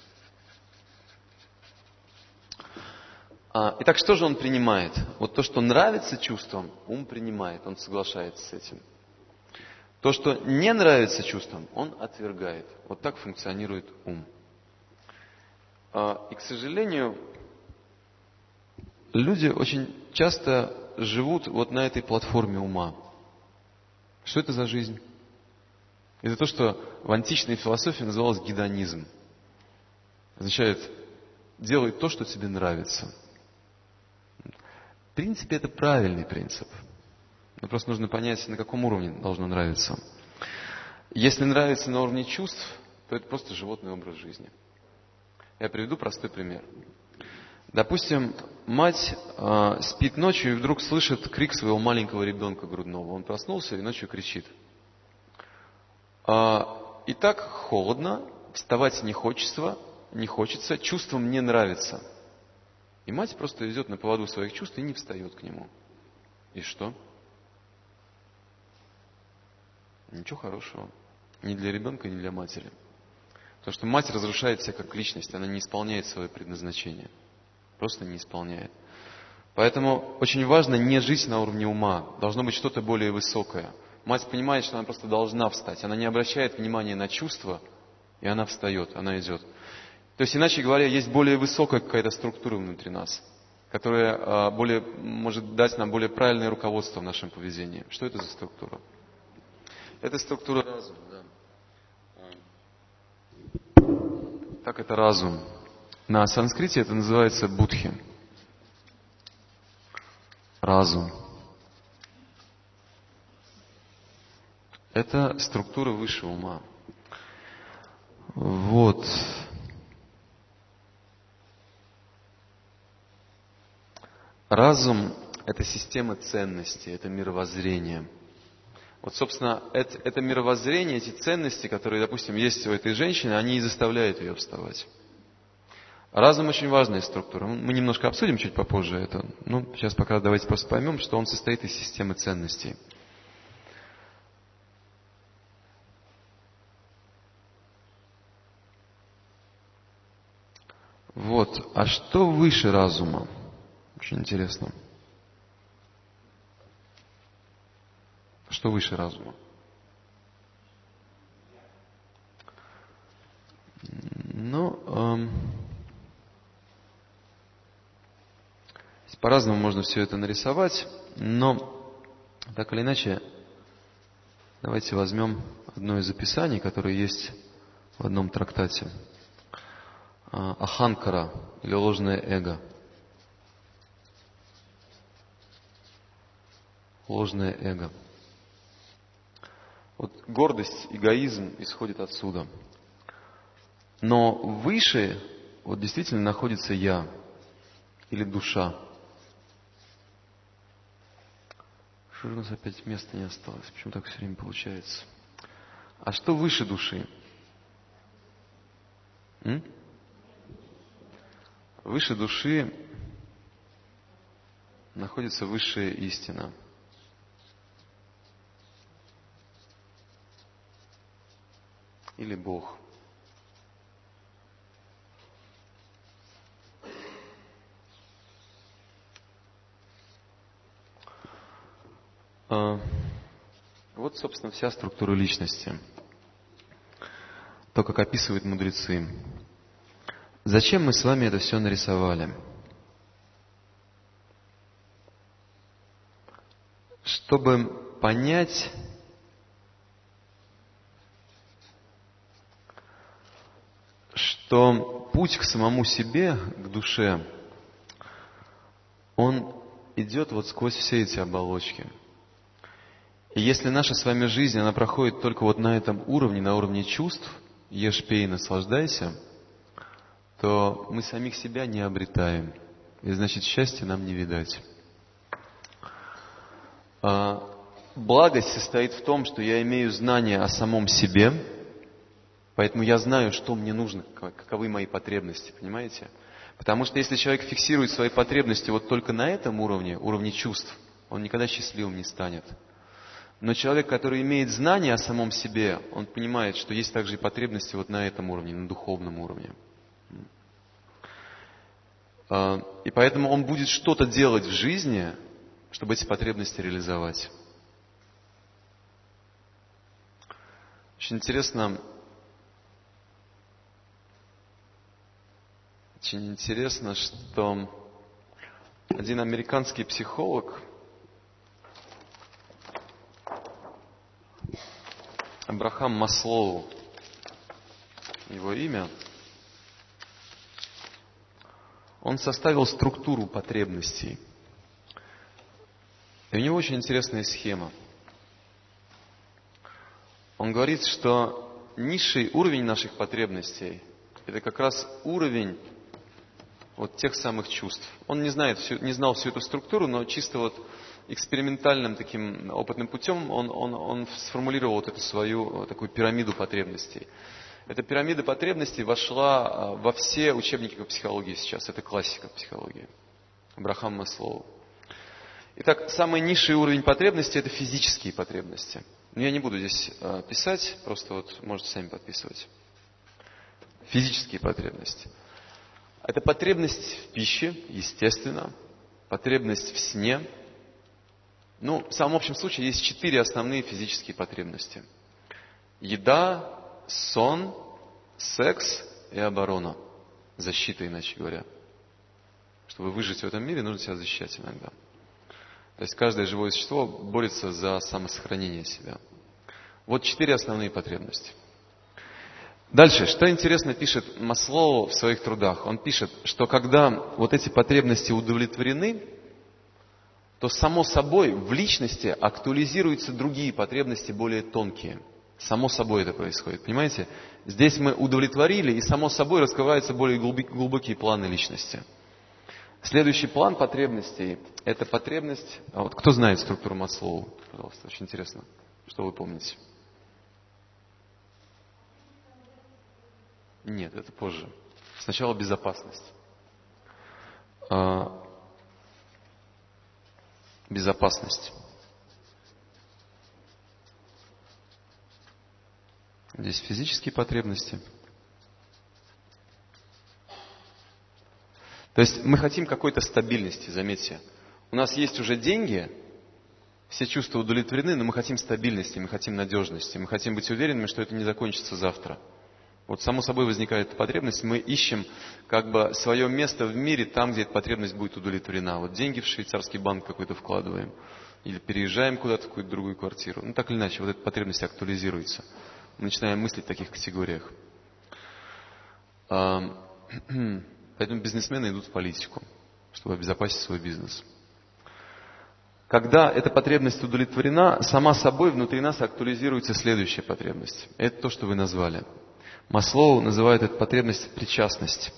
Итак, что же он принимает? То, что нравится чувствам, ум принимает, он соглашается с этим. То, что не нравится чувствам, он отвергает. Вот так функционирует ум. И, к сожалению, люди очень часто живут на этой платформе ума. Что это за жизнь? Это то, что в античной философии называлось гедонизм. Означает, делай то, что тебе нравится. принципе, это правильный принцип. Но просто нужно понять, на каком уровне должно нравиться. Если нравится на уровне чувств, то это просто животный образ жизни. Я приведу простой пример. Допустим, мать спит ночью и вдруг слышит крик своего маленького ребенка грудного. Он проснулся и ночью кричит. И так холодно, вставать не хочется, чувствам не нравится. И мать просто идет на поводу своих чувств и не встает к нему. И что? Ничего хорошего. Ни для ребенка, ни для матери. Потому что мать разрушает себя как личность, она не исполняет свое предназначение. Просто не исполняет. Поэтому очень важно не жить на уровне ума. Должно быть что-то более высокое. Мать понимает, что она просто должна встать. Она не обращает внимания на чувства, и она встает, она идет. То есть, иначе говоря, есть более высокая какая-то структура внутри нас, которая может дать нам более правильное руководство в нашем поведении. Что это за структура? Это структура разума, да. Так, это разум. На санскрите это называется будхи. Разум. Это структура высшего ума. Вот. Разум – это система ценностей, это мировоззрение. Вот, собственно, это мировоззрение, эти ценности, которые, допустим, есть у этой женщины, они и заставляют ее вставать. Разум очень важная структура. Мы немножко обсудим чуть попозже это. Ну, сейчас пока давайте просто поймем, что он состоит из системы ценностей. Вот. А что выше разума? Очень интересно. Что выше разума? Ну, по-разному можно все это нарисовать, но так или иначе, давайте возьмем одно из описаний, которое есть в одном трактате. Аханкара, или ложное эго. Ложное эго. Вот гордость, эгоизм исходит отсюда. Но выше вот действительно находится я или душа. Что же у нас опять места не осталось? Почему так все время получается? А что выше души? Выше души находится высшая истина. Или Бог. Вот, собственно, вся структура личности. То, как описывают мудрецы. Зачем мы с вами это все нарисовали? Чтобы понять, что путь к самому себе, к душе, он идет вот сквозь все эти оболочки. И если наша с вами жизнь, она проходит только вот на этом уровне, на уровне чувств, ешь, пей, наслаждайся, то мы самих себя не обретаем. И значит, счастья нам не видать. Благость состоит в том, что я имею знание о самом себе, поэтому я знаю, что мне нужно, каковы мои потребности, понимаете? Потому что если человек фиксирует свои потребности вот только на этом уровне чувств, он никогда счастливым не станет. Но человек, который имеет знание о самом себе, он понимает, что есть также и потребности вот на этом уровне, на духовном уровне. И поэтому он будет что-то делать в жизни, чтобы эти потребности реализовать. Очень интересно, что один американский психолог, Абрахам Маслоу, его имя, он составил структуру потребностей. И у него очень интересная схема. Он говорит, что низший уровень наших потребностей – это как раз уровень вот тех самых чувств. Он не знал всю эту структуру, но чисто вот экспериментальным таким опытным путем он сформулировал вот эту свою такую пирамиду потребностей. Эта пирамида потребностей вошла во все учебники по психологии сейчас. Это классика психологии. Абрахам Маслоу. Итак, самый низший уровень потребностей – это физические потребности. Но я не буду здесь писать, просто вот можете сами подписывать. Физические потребности. Это потребность в пище, естественно, потребность в сне. Ну, в самом общем случае есть 4 основные физические потребности. Еда, сон, секс и оборона. Защита, иначе говоря. Чтобы выжить в этом мире, нужно себя защищать иногда. То есть каждое живое существо борется за самосохранение себя. Вот 4 основные потребности. Дальше, что интересно пишет Маслоу в своих трудах. Он пишет, что когда вот эти потребности удовлетворены, то само собой в личности актуализируются другие потребности более тонкие. Само собой это происходит, понимаете? Здесь мы удовлетворили, и само собой раскрываются более глубокие планы личности. Следующий план потребностей – это потребность… А вот кто знает структуру Маслоу? Пожалуйста, очень интересно, что вы помните. Нет, это позже. Сначала безопасность. Безопасность. Здесь физические потребности. То есть мы хотим какой-то стабильности, заметьте. У нас есть уже деньги, все чувства удовлетворены, но мы хотим стабильности, мы хотим надежности, мы хотим быть уверенными, что это не закончится завтра. Вот само собой возникает потребность, мы ищем как бы свое место в мире там, где эта потребность будет удовлетворена. Вот деньги в швейцарский банк какой-то вкладываем, или переезжаем куда-то в какую-то другую квартиру. Ну так или иначе, вот эта потребность актуализируется. Мы начинаем мыслить в таких категориях. Поэтому бизнесмены идут в политику, чтобы обезопасить свой бизнес. Когда эта потребность удовлетворена, сама собой внутри нас актуализируется следующая потребность. Это то, что вы назвали. Маслоу называет эту потребность причастность.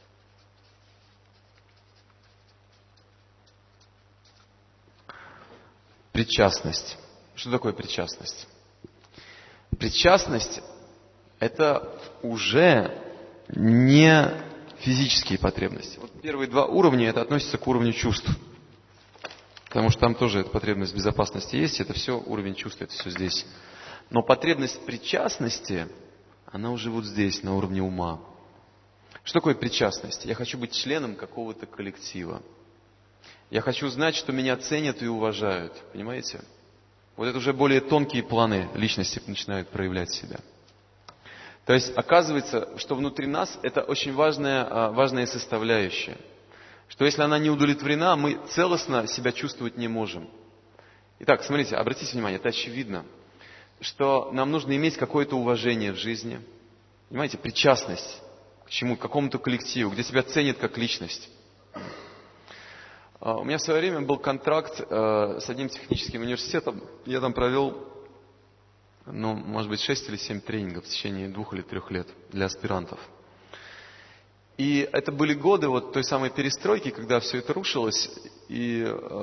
Причастность. Что такое причастность? Причастность – это уже не физические потребности. Вот первые 2 уровня – это относится к уровню чувств. Потому что там тоже эта потребность безопасности есть, это все уровень чувств, это все здесь. Но потребность причастности, она уже вот здесь, на уровне ума. Что такое причастность? Я хочу быть членом какого-то коллектива. Я хочу знать, что меня ценят и уважают. Понимаете? Вот это уже более тонкие планы личности начинают проявлять себя. То есть оказывается, что внутри нас это очень важная составляющая. Что если она не удовлетворена, мы целостно себя чувствовать не можем. Итак, смотрите, обратите внимание, это очевидно, что нам нужно иметь какое-то уважение в жизни. Понимаете, причастность к чему, к какому-то коллективу, где тебя ценят как личность. У меня в свое время был контракт с одним техническим университетом. Я там провел, может быть, 6 или 7 тренингов в течение 2 или 3 лет для аспирантов. И это были годы вот той самой перестройки, когда все это рушилось. И,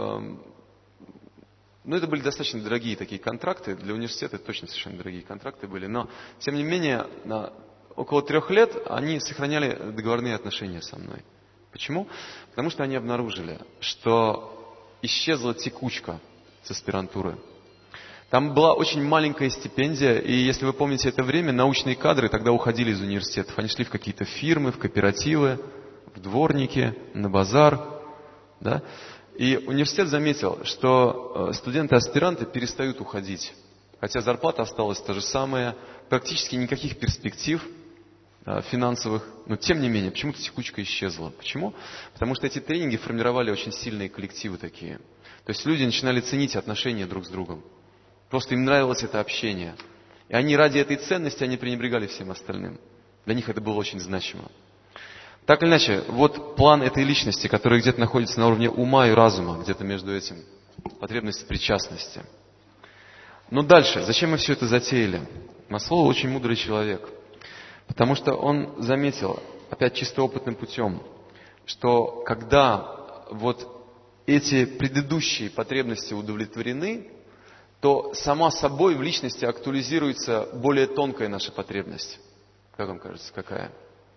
это были достаточно дорогие такие контракты. Для университета это точно совершенно дорогие контракты были. Но, тем не менее, около 3 лет они сохраняли договорные отношения со мной. Почему? Потому что они обнаружили, что исчезла текучка с аспирантуры. Там была очень маленькая стипендия, и если вы помните это время, научные кадры тогда уходили из университетов. Они шли в какие-то фирмы, в кооперативы, в дворники, на базар. Да? И университет заметил, что студенты-аспиранты перестают уходить. Хотя зарплата осталась та же самая, практически никаких перспектив финансовых, но тем не менее, почему-то текучка исчезла. Почему? Потому что эти тренинги формировали очень сильные коллективы такие. То есть люди начинали ценить отношения друг с другом. Просто им нравилось это общение. И они ради этой ценности, они пренебрегали всем остальным. Для них это было очень значимо. Так или иначе, вот план этой личности, который где-то находится на уровне ума и разума, где-то между этим. потребность причастности. Но дальше, зачем мы все это затеяли? Маслоу очень мудрый человек, потому что он заметил, опять чисто опытным путем, что когда вот эти предыдущие потребности удовлетворены, то сама собой в личности актуализируется более тонкая наша потребность. Как вам кажется, какая?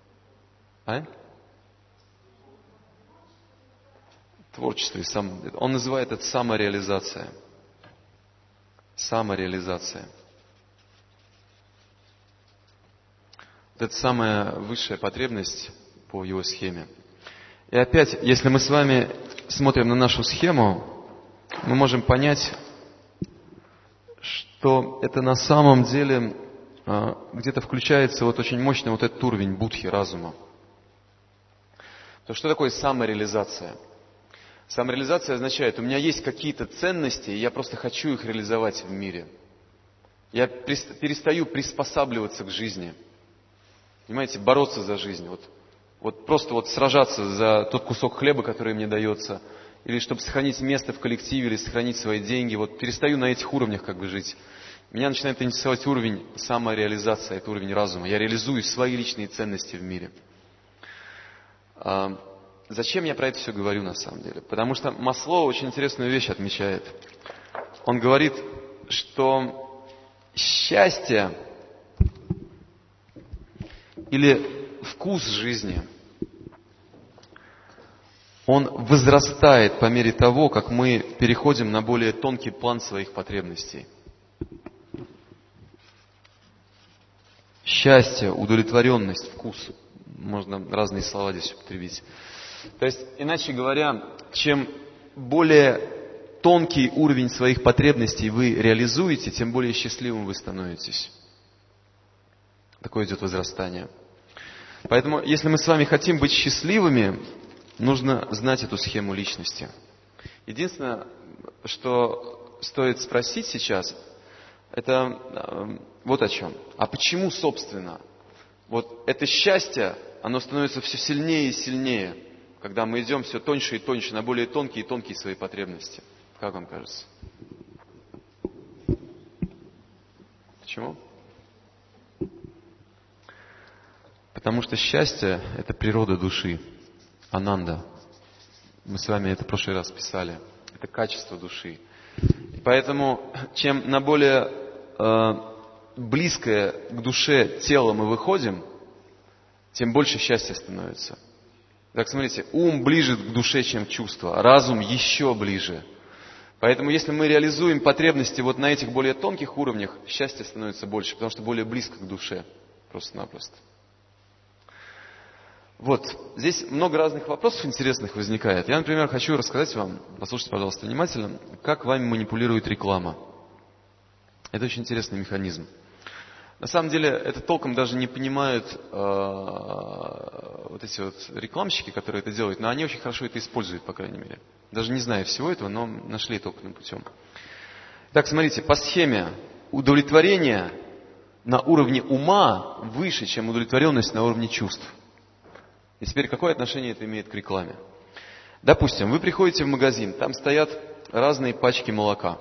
Творчество. Он называет это самореализация. Самореализация. Вот это самая высшая потребность по его схеме. И опять, если мы с вами смотрим на нашу схему, мы можем понять, что это на самом деле где-то включается вот очень мощно вот этот уровень будхи, разума. То что такое самореализация? Самореализация означает, у меня есть какие-то ценности, и я просто хочу их реализовать в мире. Я перестаю приспосабливаться к жизни. Понимаете, бороться за жизнь. Вот просто вот сражаться за тот кусок хлеба, который мне дается, или чтобы сохранить место в коллективе, или сохранить свои деньги. Вот перестаю на этих уровнях как бы жить. Меня начинает интересовать уровень самореализации, это уровень разума. Я реализую свои личные ценности в мире. Зачем я про это все говорю на самом деле? Потому что Маслоу очень интересную вещь отмечает. Он говорит, что счастье или вкус жизни, он возрастает по мере того, как мы переходим на более тонкий план своих потребностей. Счастье, удовлетворенность, вкус. Можно разные слова здесь употребить. То есть, иначе говоря, чем более тонкий уровень своих потребностей вы реализуете, тем более счастливым вы становитесь. Такое идет возрастание. Поэтому, если мы с вами хотим быть счастливыми, нужно знать эту схему личности. Единственное, что стоит спросить сейчас, это вот о чем. А почему, собственно, вот это счастье, оно становится все сильнее и сильнее, когда мы идем все тоньше и тоньше на более тонкие и тонкие свои потребности? Как вам кажется? Почему? Потому что счастье – это природа души, ананда. Мы с вами это в прошлый раз писали. Это качество души. И поэтому, чем на более близкое к душе тело мы выходим, тем больше счастья становится. Так, смотрите, ум ближе к душе, чем чувство, разум еще ближе. Поэтому, если мы реализуем потребности вот на этих более тонких уровнях, счастье становится больше, потому что более близко к душе, просто-напросто. Вот, здесь много разных вопросов интересных возникает. Я, например, хочу рассказать вам, послушайте, пожалуйста, внимательно, как вами манипулирует реклама. Это очень интересный механизм. На самом деле, это толком даже не понимают вот эти вот рекламщики, которые это делают, но они очень хорошо это используют, по крайней мере. Даже не зная всего этого, но нашли это опытным путем. Так, смотрите, по схеме удовлетворение на уровне ума выше, чем удовлетворенность на уровне чувств. И теперь какое отношение это имеет к рекламе? Допустим, вы приходите в магазин, там стоят разные пачки молока.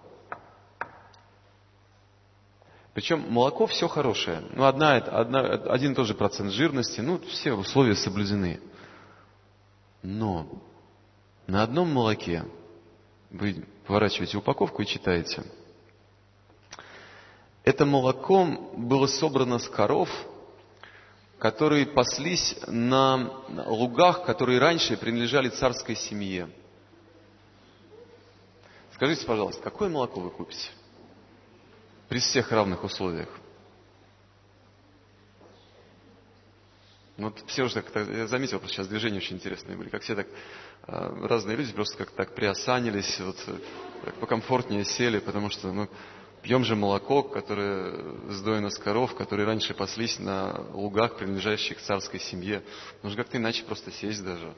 Причем молоко все хорошее. Ну, один и тот же процент жирности, все условия соблюдены. Но на одном молоке вы поворачиваете упаковку и читаете. Это молоко было собрано с коров, которые паслись на лугах, которые раньше принадлежали царской семье. Скажите, пожалуйста, какое молоко вы купите? При всех равных условиях. Вот все уже так, я заметил, просто сейчас движения очень интересные были, как все так, разные люди просто как-то так приосанились, вот, так покомфортнее сели, потому что, пьем же молоко, которое сдоено с коров, которые раньше паслись на лугах, принадлежащих царской семье. Нужно как-то иначе просто сесть даже.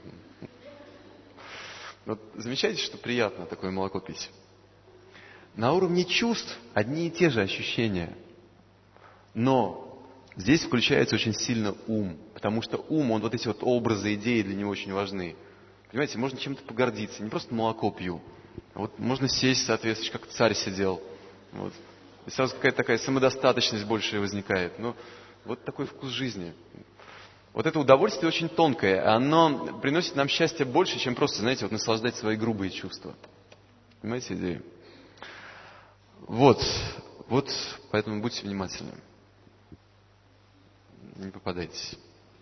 Вот замечаете, что приятно такое молоко пить? На уровне чувств одни и те же ощущения. Но здесь включается очень сильно ум. Потому что ум, он вот эти вот образы, идеи для него очень важны. Понимаете, можно чем-то погордиться. Не просто молоко пью. Вот можно сесть, соответственно, как царь сидел. Вот. И сразу какая-то такая самодостаточность большая возникает. Ну, вот такой вкус жизни. Вот это удовольствие очень тонкое. Оно приносит нам счастье больше, чем просто, знаете, вот наслаждать свои грубые чувства. Понимаете идею? Вот, поэтому будьте внимательны. Не попадайтесь.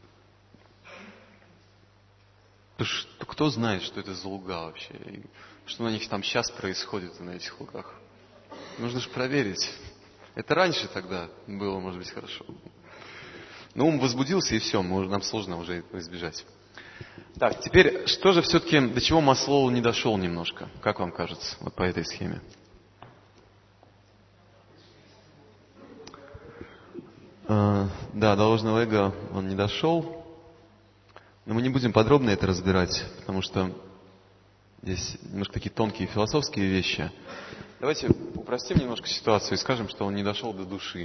Потому что кто знает, что это за луга вообще? И что на них там сейчас происходит, на этих лугах? Нужно же проверить. Это раньше тогда было, может быть, хорошо. Но ум возбудился, и все, нам сложно уже этого избежать. Так, теперь, что же все-таки, до чего Маслоу не дошел немножко? Как вам кажется, вот по этой схеме? Да, до ложного эго он не дошел. Но мы не будем подробно это разбирать, потому что здесь немножко такие тонкие философские вещи. Давайте упростим немножко ситуацию и скажем, что он не дошел до души.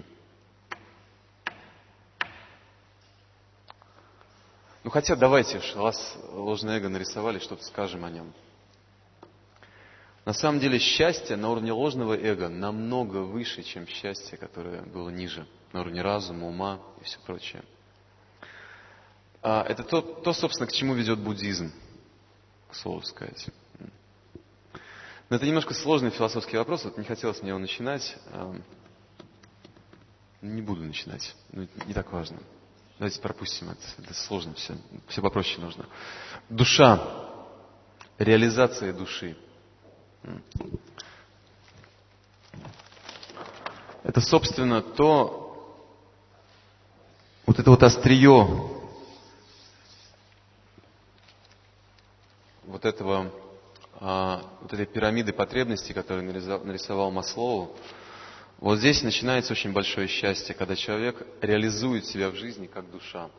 Ну хотя давайте, раз ложное эго нарисовали, что-то скажем о нем. На самом деле счастье на уровне ложного эго намного выше, чем счастье, которое было ниже, на уровне разума, ума и все прочее. Это то, собственно, к чему ведет буддизм, к слову сказать. Но это немножко сложный философский вопрос, вот не хотелось мне его начинать. Не буду начинать, не так важно. Давайте пропустим это сложно все, все попроще нужно. Душа, реализация души. Это, собственно, вот это вот острие вот этой пирамиды потребностей, которую нарисовал Маслоу. Вот здесь начинается очень большое счастье, когда человек реализует себя в жизни как душа.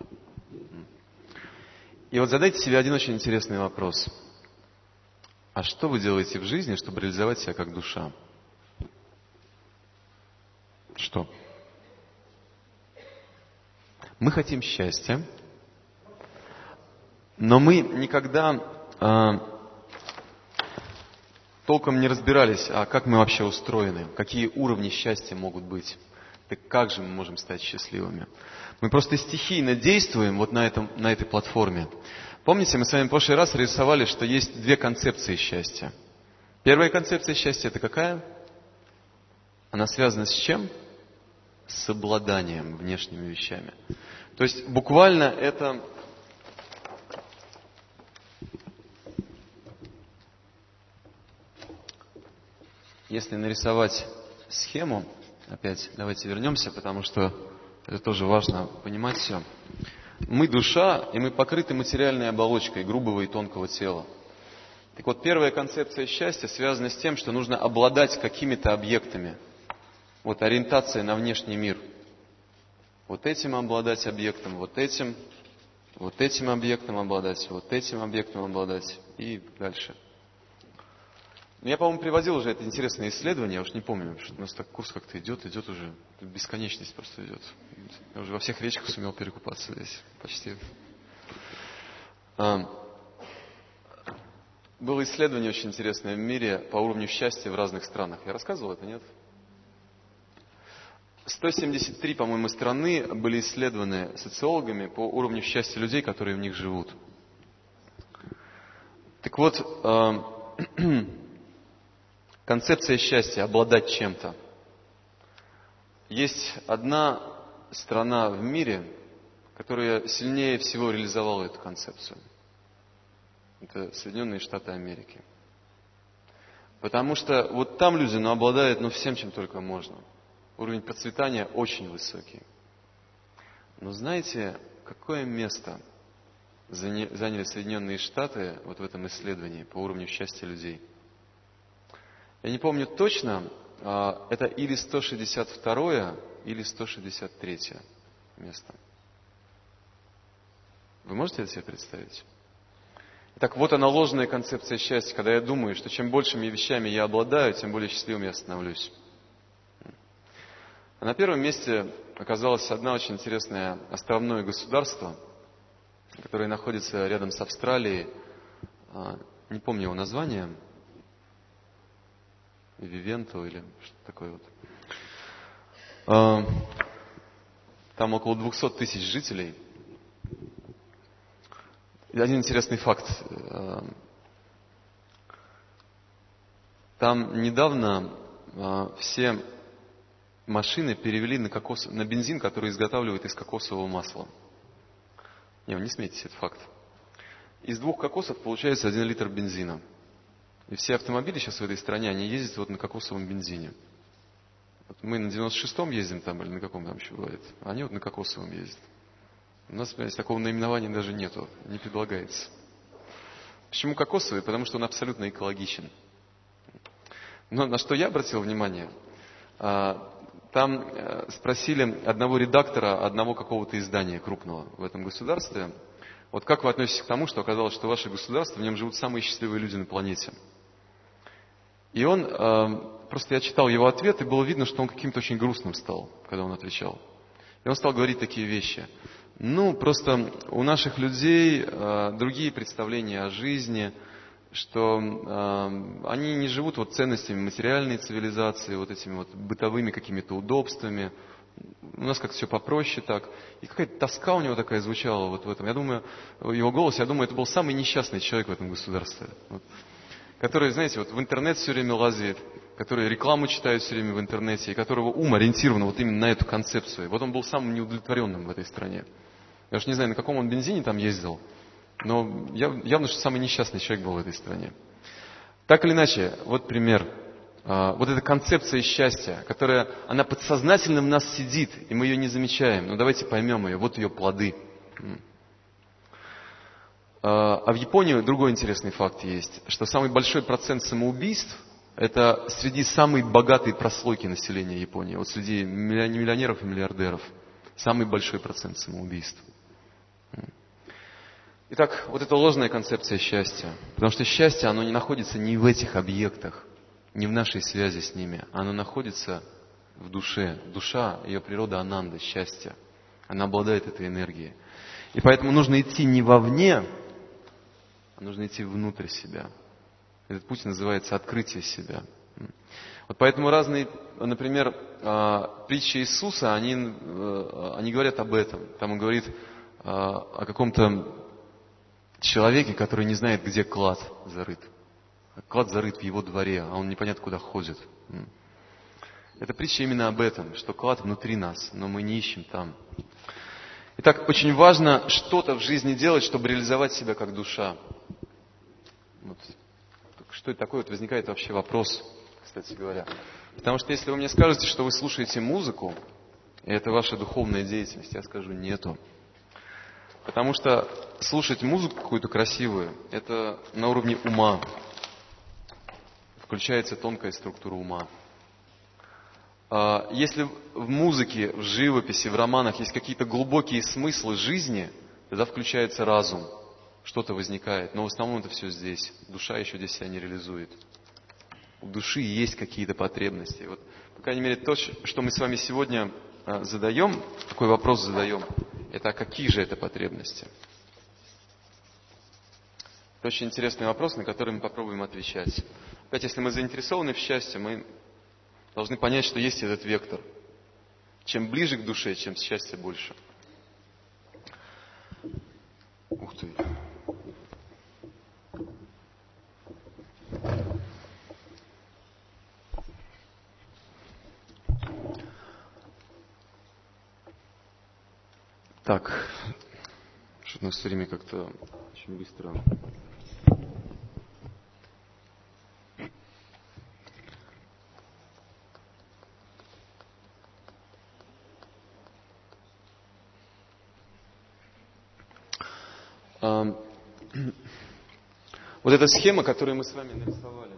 И вот задайте себе один очень интересный вопрос. А что вы делаете в жизни, чтобы реализовать себя как душа? Что? Мы хотим счастья, но мы никогда толком не разбирались, а как мы вообще устроены, какие уровни счастья могут быть, так как же мы можем стать счастливыми. Мы просто стихийно действуем вот на этой платформе. Помните, мы с вами в прошлый раз рисовали, что есть две концепции счастья. Первая концепция счастья — это какая? Она связана с чем? С обладанием внешними вещами. То есть буквально это... Если нарисовать схему, опять давайте вернемся, потому что это тоже важно понимать все. Мы душа, и мы покрыты материальной оболочкой грубого и тонкого тела. Так вот, первая концепция счастья связана с тем, что нужно обладать какими-то объектами. Вот ориентация на внешний мир. Вот этим обладать объектом, вот этим объектом обладать, вот этим объектом обладать и дальше. Я, по-моему, приводил уже это интересное исследование, я уж не помню, что у нас так курс как-то идет уже, бесконечность просто идет. Я уже во всех речках сумел перекупаться здесь, почти. Было исследование очень интересное в мире по уровню счастья в разных странах. Я рассказывал это, нет? 173, по-моему, страны были исследованы социологами по уровню счастья людей, которые в них живут. Так вот, концепция счастья — обладать чем-то. Есть одна страна в мире, которая сильнее всего реализовала эту концепцию. Это Соединенные Штаты Америки. Потому что вот там люди обладают всем, чем только можно. Уровень процветания очень высокий. Но знаете, какое место заняли Соединенные Штаты вот в этом исследовании по уровню счастья людей? Я не помню точно, это или 162 или 163 место. Вы можете это себе представить? Так вот она, ложная концепция счастья, когда я думаю, что чем большими вещами я обладаю, тем более счастливым я становлюсь. А на первом месте оказалось одно очень интересное островное государство, которое находится рядом с Австралией. Не помню его название. Вивенто или что-то такое вот. Там около 200 тысяч жителей. И один интересный факт. Там недавно все машины перевели на бензин, который изготавливают из кокосового масла. Не, вы не смейтесь, это факт. Из 2 кокосов получается 1 литр бензина. И все автомобили сейчас в этой стране, они ездят вот на кокосовом бензине. Вот мы на 96-м ездим там, или на каком там еще бывает. А они вот на кокосовом ездят. У нас, понимаете, такого наименования даже нету, не предлагается. Почему кокосовый? Потому что он абсолютно экологичен. Но на что я обратил внимание, там спросили одного редактора одного какого-то издания крупного в этом государстве, вот как вы относитесь к тому, что оказалось, что ваше государство, в нем живут самые счастливые люди на планете. И он, просто я читал его ответ, и было видно, что он каким-то очень грустным стал, когда он отвечал. И он стал говорить такие вещи. Ну, просто у наших людей другие представления о жизни, что они не живут вот ценностями материальной цивилизации, вот этими вот бытовыми какими-то удобствами. У нас как-то все попроще так. И какая-то тоска у него такая звучала вот в этом. Я думаю, в его голосе, это был самый несчастный человек в этом государстве. Вот. Который, знаете, вот в интернет все время лазит, который рекламу читает все время в интернете, и которого ум ориентирован вот именно на эту концепцию. Вот он был самым неудовлетворенным в этой стране. Я уж не знаю, на каком он бензине там ездил, но явно, что самый несчастный человек был в этой стране. Так или иначе, вот пример. Вот эта концепция счастья, которая, она подсознательно в нас сидит, и мы ее не замечаем. Но давайте поймем ее, вот ее плоды. А в Японии другой интересный факт есть, что самый большой процент самоубийств – это среди самой богатой прослойки населения Японии, вот среди миллионеров и миллиардеров. Самый большой процент самоубийств. Итак, вот это ложная концепция счастья. Потому что счастье, оно не находится ни в этих объектах, ни в нашей связи с ними. Оно находится в душе. Душа, ее природа ананда, счастье. Она обладает этой энергией. И поэтому нужно идти не вовне, а нужно идти внутрь себя. Этот путь называется открытие себя. Вот поэтому разные, например, притчи Иисуса, они говорят об этом. Там он говорит о каком-то человеке, который не знает, где клад зарыт. Клад зарыт в его дворе, а он непонятно куда ходит. Эта притча именно об этом, что клад внутри нас, но мы не ищем там. Итак, очень важно что-то в жизни делать, чтобы реализовать себя как душа. Вот. Что это такое? Вот возникает вообще вопрос, кстати говоря. Потому что если вы мне скажете, что вы слушаете музыку, и это ваша духовная деятельность, я скажу нету. Потому что слушать музыку какую-то красивую, это на уровне ума. Включается тонкая структура ума. Если в музыке, в живописи, в романах есть какие-то глубокие смыслы жизни, тогда включается разум. Что-то возникает. Но в основном это все здесь. Душа еще здесь себя не реализует. У души есть какие-то потребности. Вот, по крайней мере, то, что мы с вами сегодня задаем, такой вопрос задаем, это какие же это потребности? Это очень интересный вопрос, на который мы попробуем отвечать. Опять, если мы заинтересованы в счастье, мы должны понять, что есть этот вектор. Чем ближе к душе, чем счастье больше. Ух ты. Так, что-то у нас время как-то очень быстро. Вот эта схема, которую мы с вами нарисовали.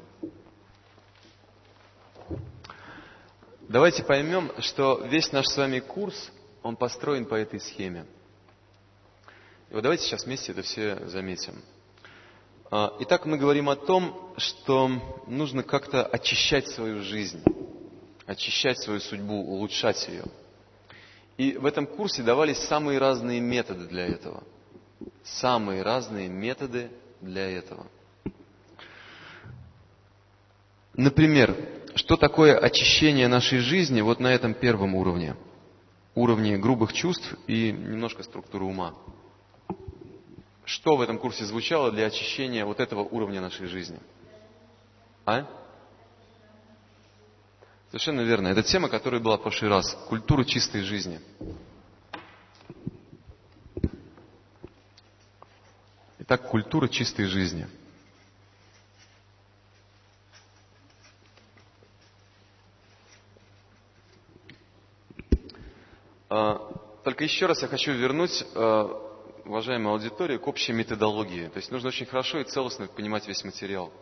Давайте поймем, что весь наш с вами курс, он построен по этой схеме. И вот давайте сейчас вместе это все заметим. Итак, мы говорим о том, что нужно как-то очищать свою жизнь, очищать свою судьбу, улучшать ее. И в этом курсе давались самые разные методы для этого. Самые разные методы для этого. Например, что такое очищение нашей жизни вот на этом первом уровне. Уровне грубых чувств и немножко структуры ума. Что в этом курсе звучало для очищения вот этого уровня нашей жизни? А? Совершенно верно. Это тема, которая была в прошлый раз. Культура чистой жизни. Итак, культура чистой жизни. Только еще раз я хочу вернуть, уважаемую аудиторию, к общей методологии. То есть нужно очень хорошо и целостно понимать весь материал.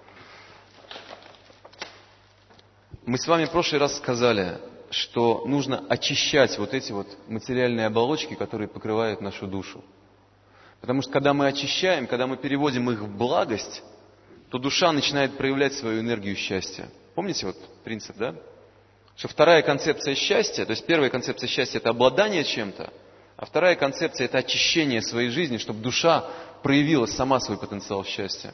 Мы с вами в прошлый раз сказали, что нужно очищать вот эти вот материальные оболочки, которые покрывают нашу душу. Потому что когда мы очищаем, когда мы переводим их в благость, то душа начинает проявлять свою энергию счастья. Помните вот принцип, да? Что вторая концепция счастья, то есть первая концепция счастья – это обладание чем-то, а вторая концепция – это очищение своей жизни, чтобы душа проявила сама свой потенциал счастья.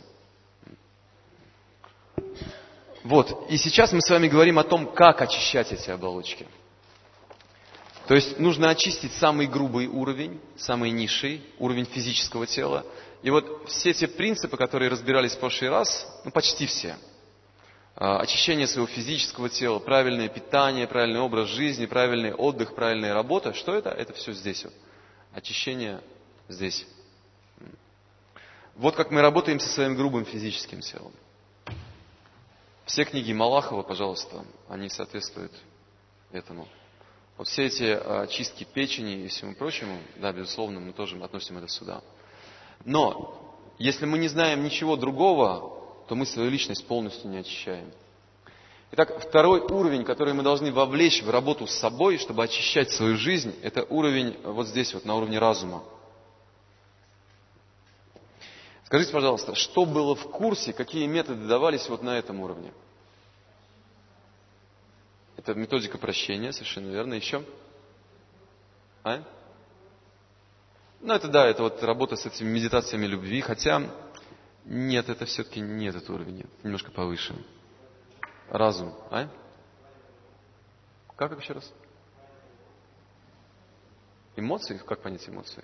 Вот, и сейчас мы с вами говорим о том, как очищать эти оболочки. То есть нужно очистить самый грубый уровень, самый низший уровень физического тела. И вот все те принципы, которые разбирались в прошлый раз, почти все. Очищение своего физического тела, правильное питание, правильный образ жизни, правильный отдых, правильная работа. Что это? Это все здесь. Вот. Очищение здесь. Вот как мы работаем со своим грубым физическим телом. Все книги Малахова, пожалуйста, они соответствуют этому. Вот все эти чистки печени и всему прочему, да, безусловно, мы тоже относим это сюда. Но если мы не знаем ничего другого, то мы свою личность полностью не очищаем. Итак, второй уровень, который мы должны вовлечь в работу с собой, чтобы очищать свою жизнь, это уровень вот здесь, вот на уровне разума. Скажите, пожалуйста, что было в курсе, какие методы давались вот на этом уровне? Это методика прощения, совершенно верно. Еще? Ну, это да, это вот работа с этими медитациями любви, хотя... Нет, это все-таки не этот уровень, нет, немножко повыше. Разум, Как еще раз? Эмоции? Как понять эмоции?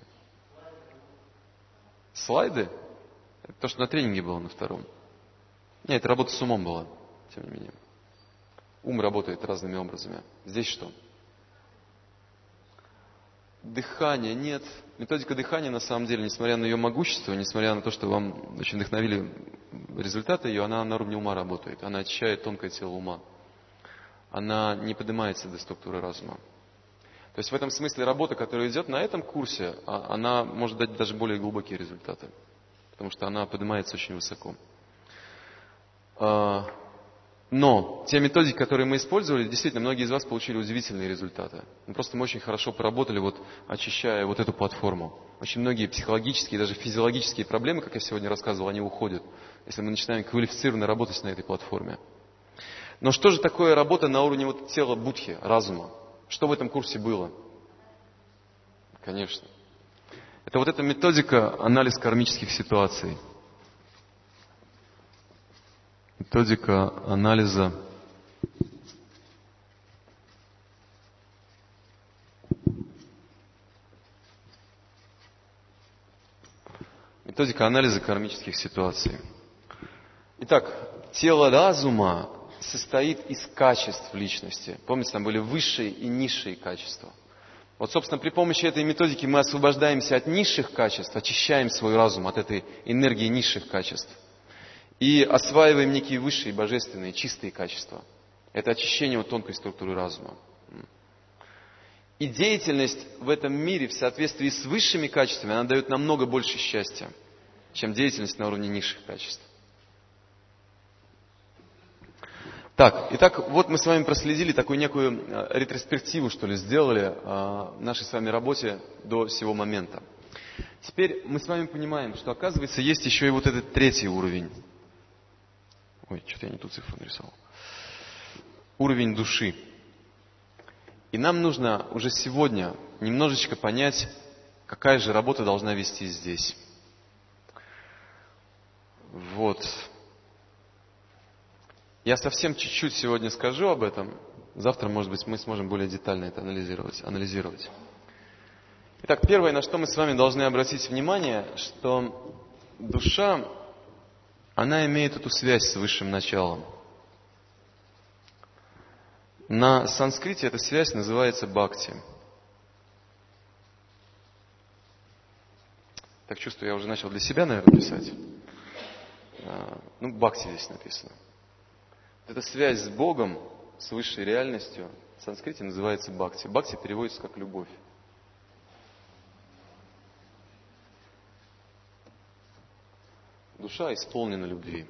Слайды? Это то, что на тренинге было на втором. Нет, это работа с умом была, тем не менее. Ум работает разными образами. Здесь что? Дыхание нет. Методика дыхания, на самом деле, несмотря на ее могущество, несмотря на то, что вам очень вдохновили результаты ее, она на уровне ума работает. Она очищает тонкое тело ума. Она не поднимается до структуры разума. То есть в этом смысле работа, которая идет на этом курсе, она может дать даже более глубокие результаты. Потому что она поднимается очень высоко. Но те методики, которые мы использовали, действительно, многие из вас получили удивительные результаты. Просто мы очень хорошо поработали, вот, очищая вот эту платформу. Очень многие психологические, даже физиологические проблемы, как я сегодня рассказывал, они уходят, если мы начинаем квалифицированно работать на этой платформе. Но что же такое работа на уровне вот тела будхи, разума? Что в этом курсе было? Конечно. Это вот эта методика анализ кармических ситуаций. Методика анализа кармических ситуаций. Итак, тело разума состоит из качеств личности. Помните, там были высшие и низшие качества. Вот, собственно, при помощи этой методики мы освобождаемся от низших качеств, очищаем свой разум от этой энергии низших качеств. И осваиваем некие высшие, божественные, чистые качества. Это очищение от тонкой структуры разума. И деятельность в этом мире в соответствии с высшими качествами, она дает намного больше счастья, чем деятельность на уровне низших качеств. Так, итак, вот мы с вами проследили такую некую ретроспективу, что ли, сделали в нашей с вами работе до сего момента. Теперь мы с вами понимаем, что, оказывается, есть еще и вот этот третий уровень. Ой, что-то я не ту цифру нарисовал. Уровень души. И нам нужно уже сегодня немножечко понять, какая же работа должна вести здесь. Вот. Я совсем чуть-чуть сегодня скажу об этом. Завтра, может быть, мы сможем более детально это анализировать. Итак, первое, на что мы с вами должны обратить внимание, что душа, она имеет эту связь с высшим началом. На санскрите эта связь называется бхакти. Так чувствую, я уже начал для себя, наверное, писать. Бхакти здесь написано. Эта связь с Богом, с высшей реальностью, в санскрите называется бхакти. Бхакти переводится как любовь. Душа исполнена любви.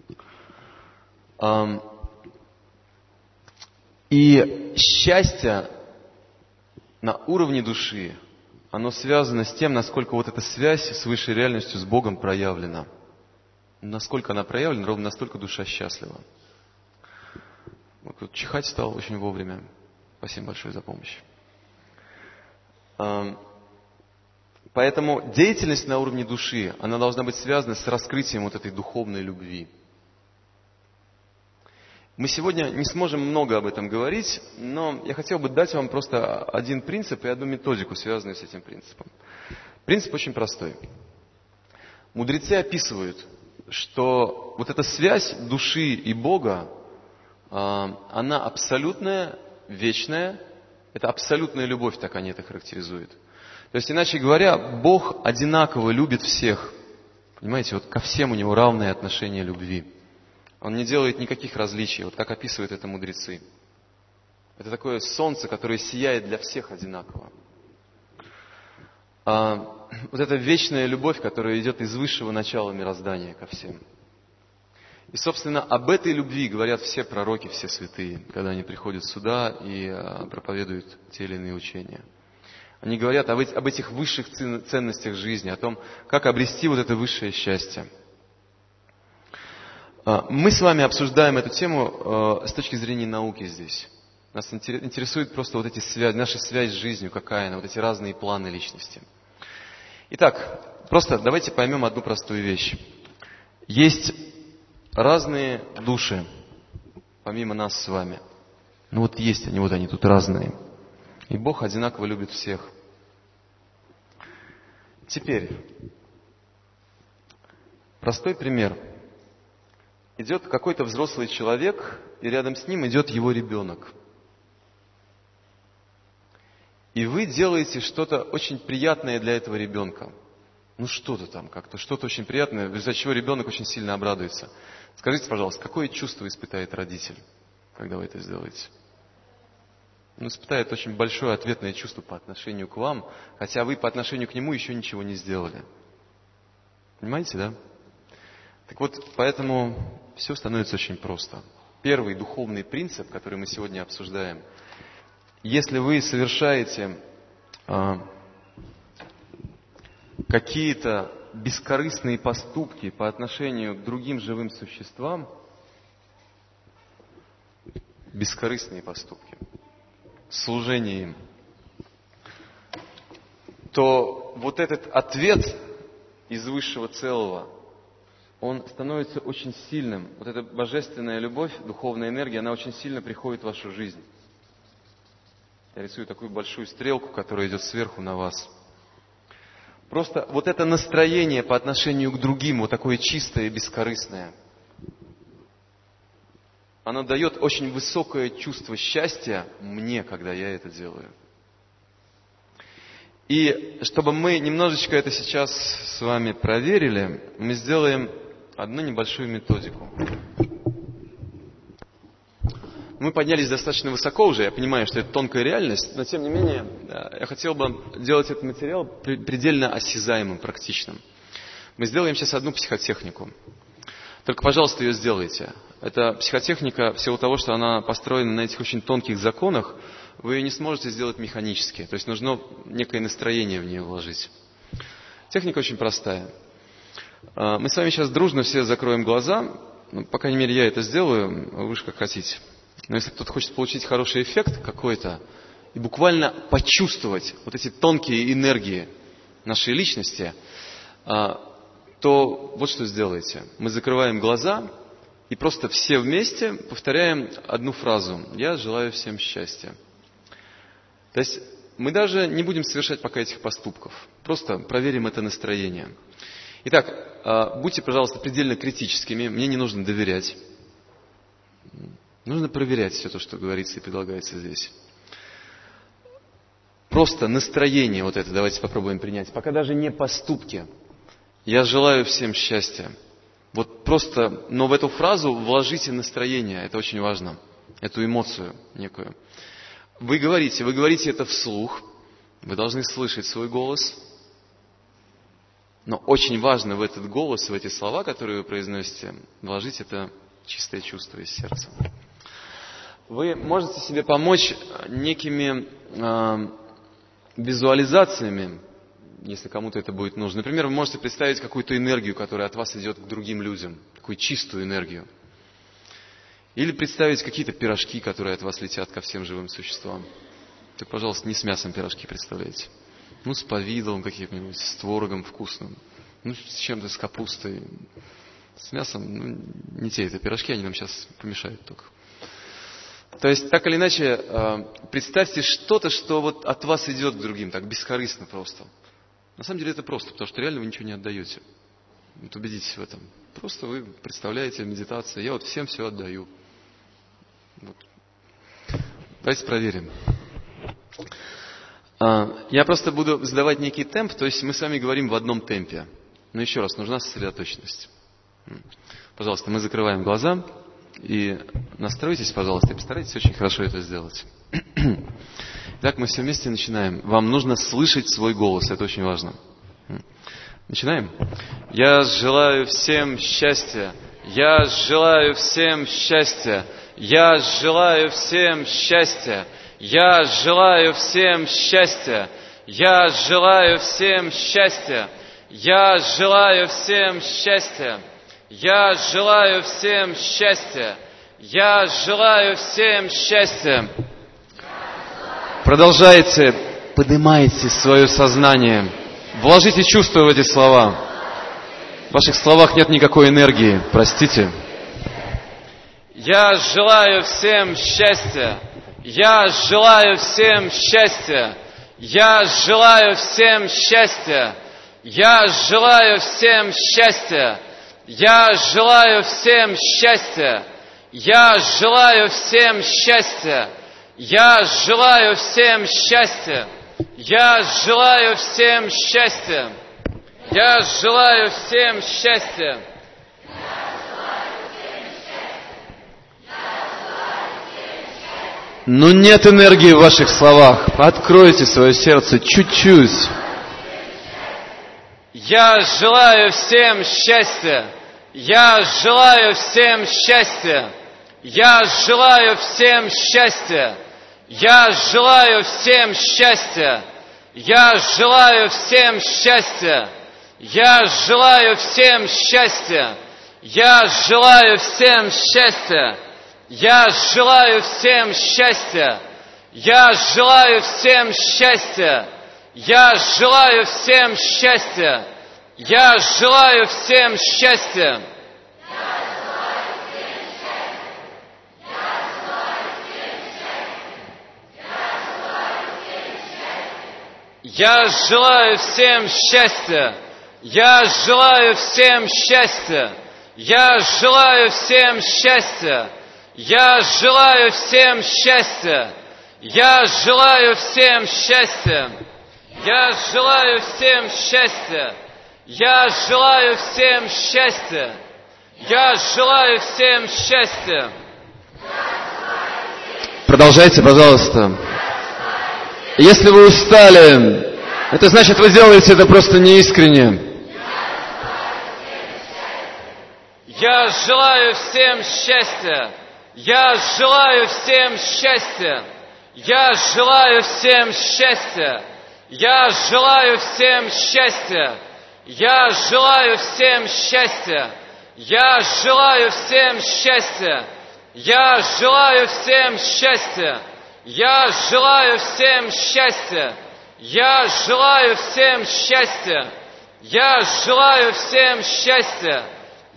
И счастье на уровне души, оно связано с тем, насколько вот эта связь с высшей реальностью, с Богом проявлена. Насколько она проявлена, ровно настолько душа счастлива. Вот тут чихать стал очень вовремя. Спасибо большое за помощь. Поэтому деятельность на уровне души, она должна быть связана с раскрытием вот этой духовной любви. Мы сегодня не сможем много об этом говорить, но я хотел бы дать вам просто один принцип и одну методику, связанную с этим принципом. Принцип очень простой. Мудрецы описывают, что вот эта связь души и Бога, она абсолютная, вечная. Это абсолютная любовь, так они это характеризуют. То есть, иначе говоря, Бог одинаково любит всех. Понимаете, вот ко всем у Него равное отношение любви. Он не делает никаких различий, вот как описывают это мудрецы. Это такое солнце, которое сияет для всех одинаково. Вот эта вечная любовь, которая идет из высшего начала мироздания ко всем. И, собственно, об этой любви говорят все пророки, все святые, когда они приходят сюда и проповедуют те или иные учения. Они говорят об этих высших ценностях жизни, о том, как обрести вот это высшее счастье. Мы с вами обсуждаем эту тему с точки зрения науки здесь. Нас интересует просто вот эти связи, наша связь с жизнью, какая она, вот эти разные планы личности. Итак, просто давайте поймем одну простую вещь. Есть разные души, помимо нас с вами. Вот есть они, вот они тут разные. И Бог одинаково любит всех. Теперь, простой пример. Идет какой-то взрослый человек, и рядом с ним идет его ребенок. И вы делаете что-то очень приятное для этого ребенка. Что-то там как-то, что-то очень приятное, из-за чего ребенок очень сильно обрадуется. Скажите, пожалуйста, какое чувство испытает родитель, когда вы это сделаете? Испытает очень большое ответное чувство по отношению к вам, хотя вы по отношению к нему еще ничего не сделали. Понимаете, да? Так вот, поэтому все становится очень просто. Первый духовный принцип, который мы сегодня обсуждаем. Если вы совершаете какие-то бескорыстные поступки по отношению к другим живым существам, бескорыстные поступки, служение им, то вот этот ответ из высшего целого, он становится очень сильным. Вот эта божественная любовь, духовная энергия, она очень сильно приходит в вашу жизнь. Я рисую такую большую стрелку, которая идет сверху на вас. Просто вот это настроение по отношению к другим, вот такое чистое и бескорыстное, оно дает очень высокое чувство счастья мне, когда я это делаю. И чтобы мы немножечко это сейчас с вами проверили, мы сделаем одну небольшую методику. Мы поднялись достаточно высоко уже, я понимаю, что это тонкая реальность, но тем не менее я хотел бы делать этот материал предельно осязаемым, практичным. Мы сделаем сейчас одну психотехнику. Только, пожалуйста, ее сделайте. Эта психотехника, в силу того, что она построена на этих очень тонких законах, вы ее не сможете сделать механически. То есть нужно некое настроение в нее вложить. Техника очень простая. Мы с вами сейчас дружно все закроем глаза. По крайней мере, я это сделаю, вы же как хотите. Но если кто-то хочет получить хороший эффект какой-то и буквально почувствовать вот эти тонкие энергии нашей личности, то вот что сделаете. Мы закрываем глаза И просто все вместе повторяем одну фразу. Я желаю всем счастья. То есть мы даже не будем совершать пока этих поступков. Просто проверим это настроение. Итак, будьте, пожалуйста, предельно критическими. Мне не нужно доверять. Нужно проверять все то, что говорится и предлагается здесь. Просто настроение вот это давайте попробуем принять. Пока даже не поступки. Я желаю всем счастья. Вот просто, но в эту фразу вложите настроение. Это очень важно. Эту эмоцию некую. Вы говорите это вслух. Вы должны слышать свой голос. Но очень важно в этот голос, в эти слова, которые вы произносите, вложить это чистое чувство из сердца. Вы можете себе помочь некими визуализациями, если кому-то это будет нужно. Например, вы можете представить какую-то энергию, которая от вас идет к другим людям, такую чистую энергию. Или представить какие-то пирожки, которые от вас летят ко всем живым существам. Так, пожалуйста, не с мясом пирожки представляете. С повидлом каким-нибудь, с творогом вкусным. С чем-то, с капустой. С мясом, не те это пирожки, они нам сейчас помешают только. То есть, так или иначе, представьте что-то, что вот от вас идет к другим, так бескорыстно просто. На самом деле это просто, потому что реально вы ничего не отдаете. Вот убедитесь в этом. Просто вы представляете медитацию. Я вот всем все отдаю. Вот. Давайте проверим. Я просто буду задавать некий темп, то есть мы с вами говорим в одном темпе. Но еще раз, нужна сосредоточенность. Пожалуйста, мы закрываем глаза и настройтесь, пожалуйста, и постарайтесь очень хорошо это сделать. Итак, мы все вместе начинаем. Вам нужно слышать свой голос, это очень важно. Начинаем. Я желаю всем счастья. Я желаю всем счастья. Я желаю всем счастья. Я желаю всем счастья. Я желаю всем счастья. Я желаю всем счастья. Я желаю всем счастья. Я желаю всем счастья. Продолжайте, поднимайте свое сознание. Вложите чувства в эти слова. В ваших словах нет никакой энергии, простите. Я желаю всем счастья. Я желаю всем счастья. Я желаю всем счастья. Я желаю всем счастья. Я желаю всем счастья. Я желаю всем счастья. Я желаю всем счастья. Я желаю всем счастья. Я желаю всем счастья. Но нет энергии в ваших словах. Откройте свое сердце чуть-чуть. Я желаю всем счастья. Я желаю всем счастья. Я желаю всем счастья. Я желаю всем счастья. Я желаю всем счастья. Я желаю всем счастья. Я желаю всем счастья. Я желаю всем счастья. Я желаю всем счастья. Я желаю всем счастья. Я желаю всем счастья. Я желаю всем счастья. Я желаю всем счастья. Я желаю всем счастья. Я желаю всем счастья. Я желаю всем счастья. Я желаю всем счастья. Я желаю всем счастья. Я желаю всем счастья. Продолжайте, пожалуйста. Если вы устали, это значит, вы делаете это просто неискренне. Я желаю всем счастья. Я желаю всем счастья. Я желаю всем счастья. Я желаю всем счастья. Я желаю всем счастья. Я желаю всем счастья. Я желаю всем счастья. Я желаю всем счастья. Я желаю всем счастья. Я желаю всем счастья.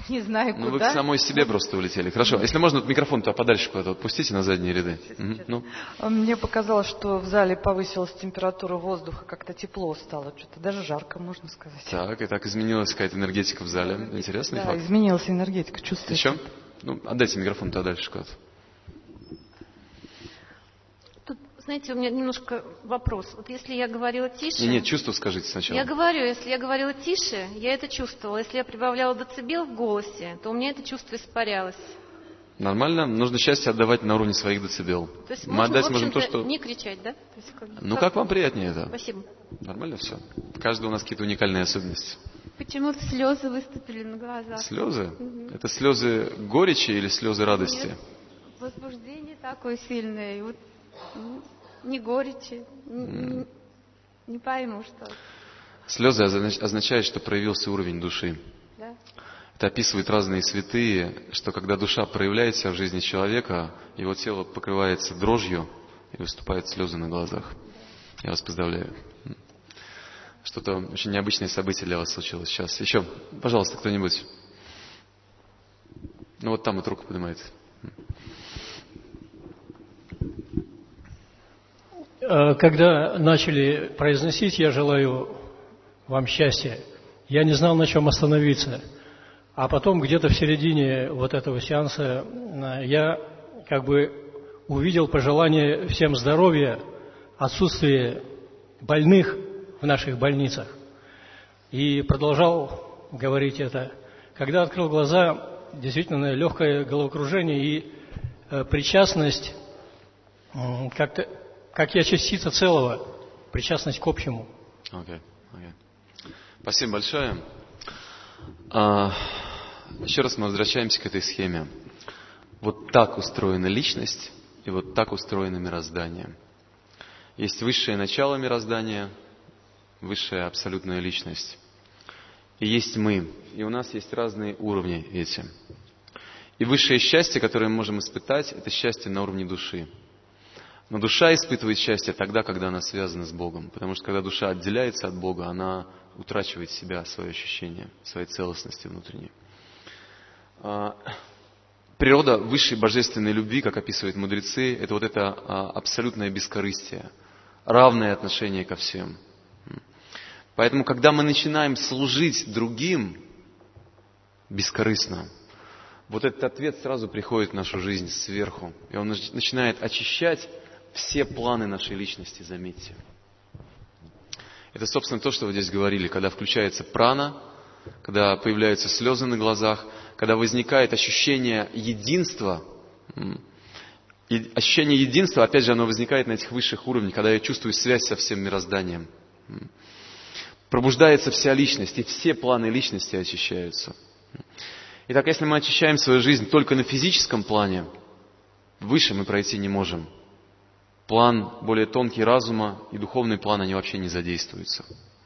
Не знаю, куда. Ну, вы к самой себе просто улетели. Хорошо. Если можно, вот микрофон туда подальше куда-то отпустите на задние ряды. Ну. Мне показалось, что в зале повысилась температура воздуха, как-то тепло стало, что-то даже жарко, можно сказать. Так, и так изменилась какая-то энергетика в зале. Интересный да, факт. Изменилась энергетика, чувствуете. Еще? Ну, отдайте микрофон туда дальше куда-то. Тут, знаете, у меня немножко вопрос. Вот если я говорила тише... Нет, чувство скажите сначала. Я говорю, если я говорила тише, я это чувствовала. Если я прибавляла децибел в голосе, то у меня это чувство испарялось. Нормально. Нужно счастье отдавать на уровне своих децибел. То есть мы отдать можем то, что... не кричать, да? То есть, как вам приятнее это? Спасибо. Нормально все. Каждый у нас какие-то уникальные особенности. Почему-то слезы выступили на глазах. Слезы? Угу. Это слезы горечи или слезы радости? Нет. Возбуждение такое сильное. И вот, не горечи. Не пойму, что. Слезы означают, что проявился уровень души. Да. Это описывают разные святые, что когда душа проявляет себя в жизни человека, его тело покрывается дрожью и выступают слезы на глазах. Я вас поздравляю. Что-то очень необычное событие для вас случилось сейчас. Еще, пожалуйста, кто-нибудь. Ну вот там вот руку поднимает. Когда начали произносить «Я желаю вам счастья», я не знал, на чем остановиться. А потом где-то в середине вот этого сеанса я как бы увидел пожелание всем здоровья, отсутствие больных в наших больницах. И продолжал говорить это. Когда открыл глаза, действительно легкое головокружение и причастность, как я частица целого, причастность к общему. Okay. Спасибо большое. Еще раз мы возвращаемся к этой схеме. Вот так устроена личность, и вот так устроено мироздание. Есть высшее начало мироздания, высшая абсолютная личность. И есть мы. И у нас есть разные уровни эти. И высшее счастье, которое мы можем испытать, это счастье на уровне души. Но душа испытывает счастье тогда, когда она связана с Богом. Потому что когда душа отделяется от Бога, она утрачивает себя, свое ощущение, своей целостности внутренней. Природа высшей божественной любви, как описывают мудрецы, это вот это абсолютное бескорыстие, равное отношение ко всем. Поэтому, когда мы начинаем служить другим бескорыстно, вот этот ответ сразу приходит в нашу жизнь сверху. И он начинает очищать все планы нашей личности, заметьте. Это, собственно, то, что вы здесь говорили, когда включается прана, когда появляются слезы на глазах, когда возникает ощущение единства. И ощущение единства, опять же, оно возникает на этих высших уровнях, когда я чувствую связь со всем мирозданием. Пробуждается вся личность, и все планы личности очищаются. Итак, если мы очищаем свою жизнь только на физическом плане, выше мы пройти не можем. План более тонкий разума и духовный план, они вообще не задействуются.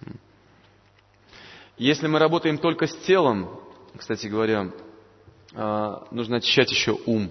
Если мы работаем только с телом, кстати говоря, нужно очищать еще ум.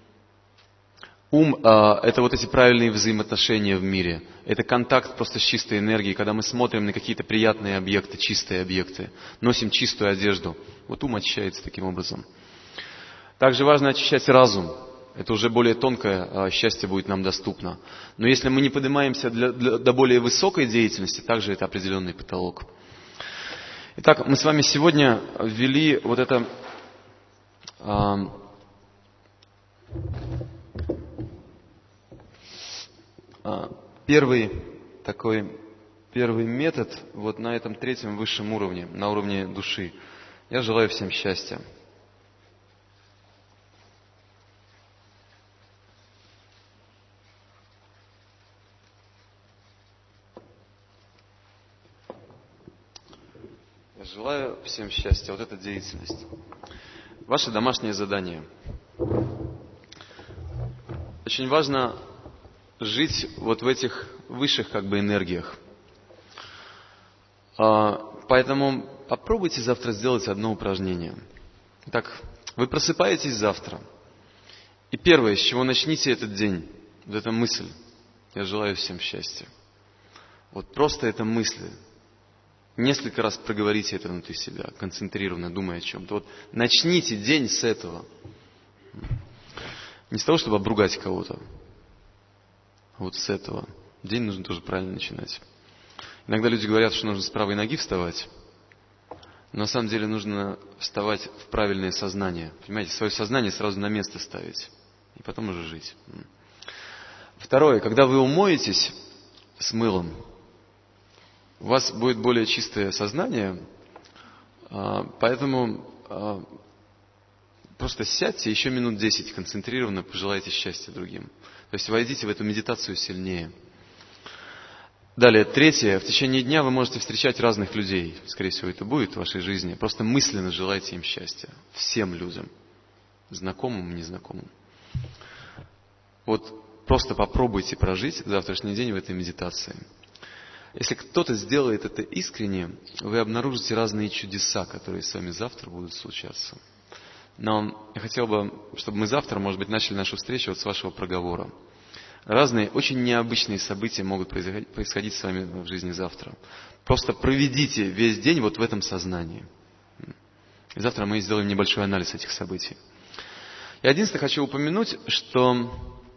Ум – это вот эти правильные взаимоотношения в мире. Это контакт просто с чистой энергией, когда мы смотрим на какие-то приятные объекты, чистые объекты, носим чистую одежду. Вот ум очищается таким образом. Также важно очищать разум. Это уже более тонкое счастье будет нам доступно. Но если мы не поднимаемся до более высокой деятельности, также это определенный потолок. Итак, мы с вами сегодня ввели вот это первый метод вот на этом третьем высшем уровне, на уровне души. Я желаю всем счастья. Я желаю всем счастья. Вот эта деятельность. Ваше домашнее задание. Очень важно жить вот в этих высших энергиях. Поэтому попробуйте завтра сделать одно упражнение. Итак, вы просыпаетесь завтра. И первое, с чего начните этот день, вот эта мысль. Я желаю всем счастья. Вот просто эта мысль. Несколько раз проговорите это внутри себя, концентрированно, думая о чем-то. Вот начните день с этого. Не с того, чтобы обругать кого-то, а вот с этого. День нужно тоже правильно начинать. Иногда люди говорят, что нужно с правой ноги вставать. Но на самом деле нужно вставать в правильное сознание. Понимаете, свое сознание сразу на место ставить. И потом уже жить. Второе. Когда вы умоетесь с мылом, у вас будет более чистое сознание. Поэтому просто сядьте еще минут 10 концентрированно, пожелайте счастья другим. То есть войдите в эту медитацию сильнее. Далее, третье. В течение дня вы можете встречать разных людей. Скорее всего, это будет в вашей жизни. Просто мысленно желайте им счастья. Всем людям. Знакомым и незнакомым. Вот просто попробуйте прожить завтрашний день в этой медитации. Если кто-то сделает это искренне, вы обнаружите разные чудеса, которые с вами завтра будут случаться. Но я хотел бы, чтобы мы завтра, может быть, начали нашу встречу вот с вашего проговора. Разные, очень необычные события могут происходить с вами в жизни завтра. Просто проведите весь день вот в этом сознании. И завтра мы сделаем небольшой анализ этих событий. Я единственное хочу упомянуть, что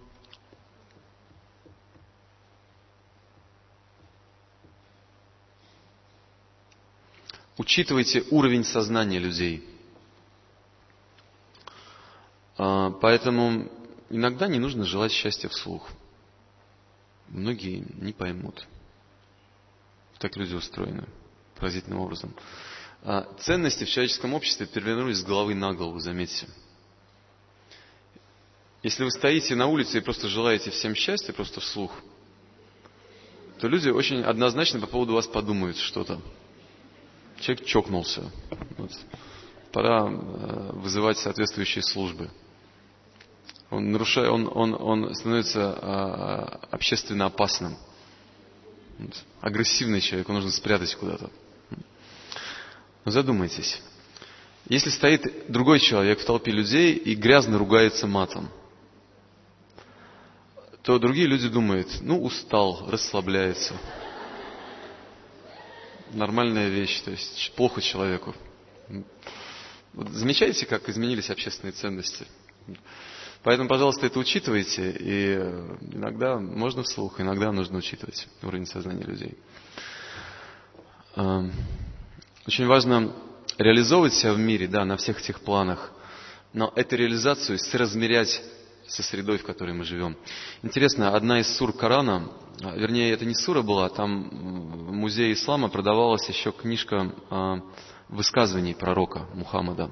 учитывайте уровень сознания людей. Поэтому иногда не нужно желать счастья вслух. Многие не поймут. Так люди устроены поразительным образом. Ценности в человеческом обществе перевернулись с головы на голову, заметьте. Если вы стоите на улице и просто желаете всем счастья, просто вслух, то люди очень однозначно по поводу вас подумают что-то. Человек чокнулся. Вот. Пора вызывать соответствующие службы. Он нарушает, он становится общественно опасным. Вот. Агрессивный человек, его нужно спрятать куда-то. Но задумайтесь. Если стоит другой человек в толпе людей и грязно ругается матом, то другие люди думают, устал, расслабляется. Нормальная вещь, то есть плохо человеку. Вот замечаете, как изменились общественные ценности? Поэтому, пожалуйста, это учитывайте. И иногда можно вслух, иногда нужно учитывать уровень сознания людей. Очень важно реализовывать себя в мире, да, на всех этих планах. Но эту реализацию соразмерять со средой, в которой мы живем. Интересно, одна из сур Корана, вернее, это не сура была, там в музее ислама продавалась еще книжка высказываний пророка Мухаммада.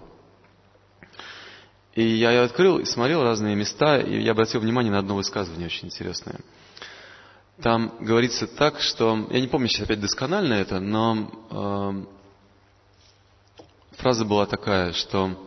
И я ее открыл и смотрел разные места, и я обратил внимание на одно высказывание очень интересное. Там говорится так, что, я не помню сейчас опять досконально это, но фраза была такая, что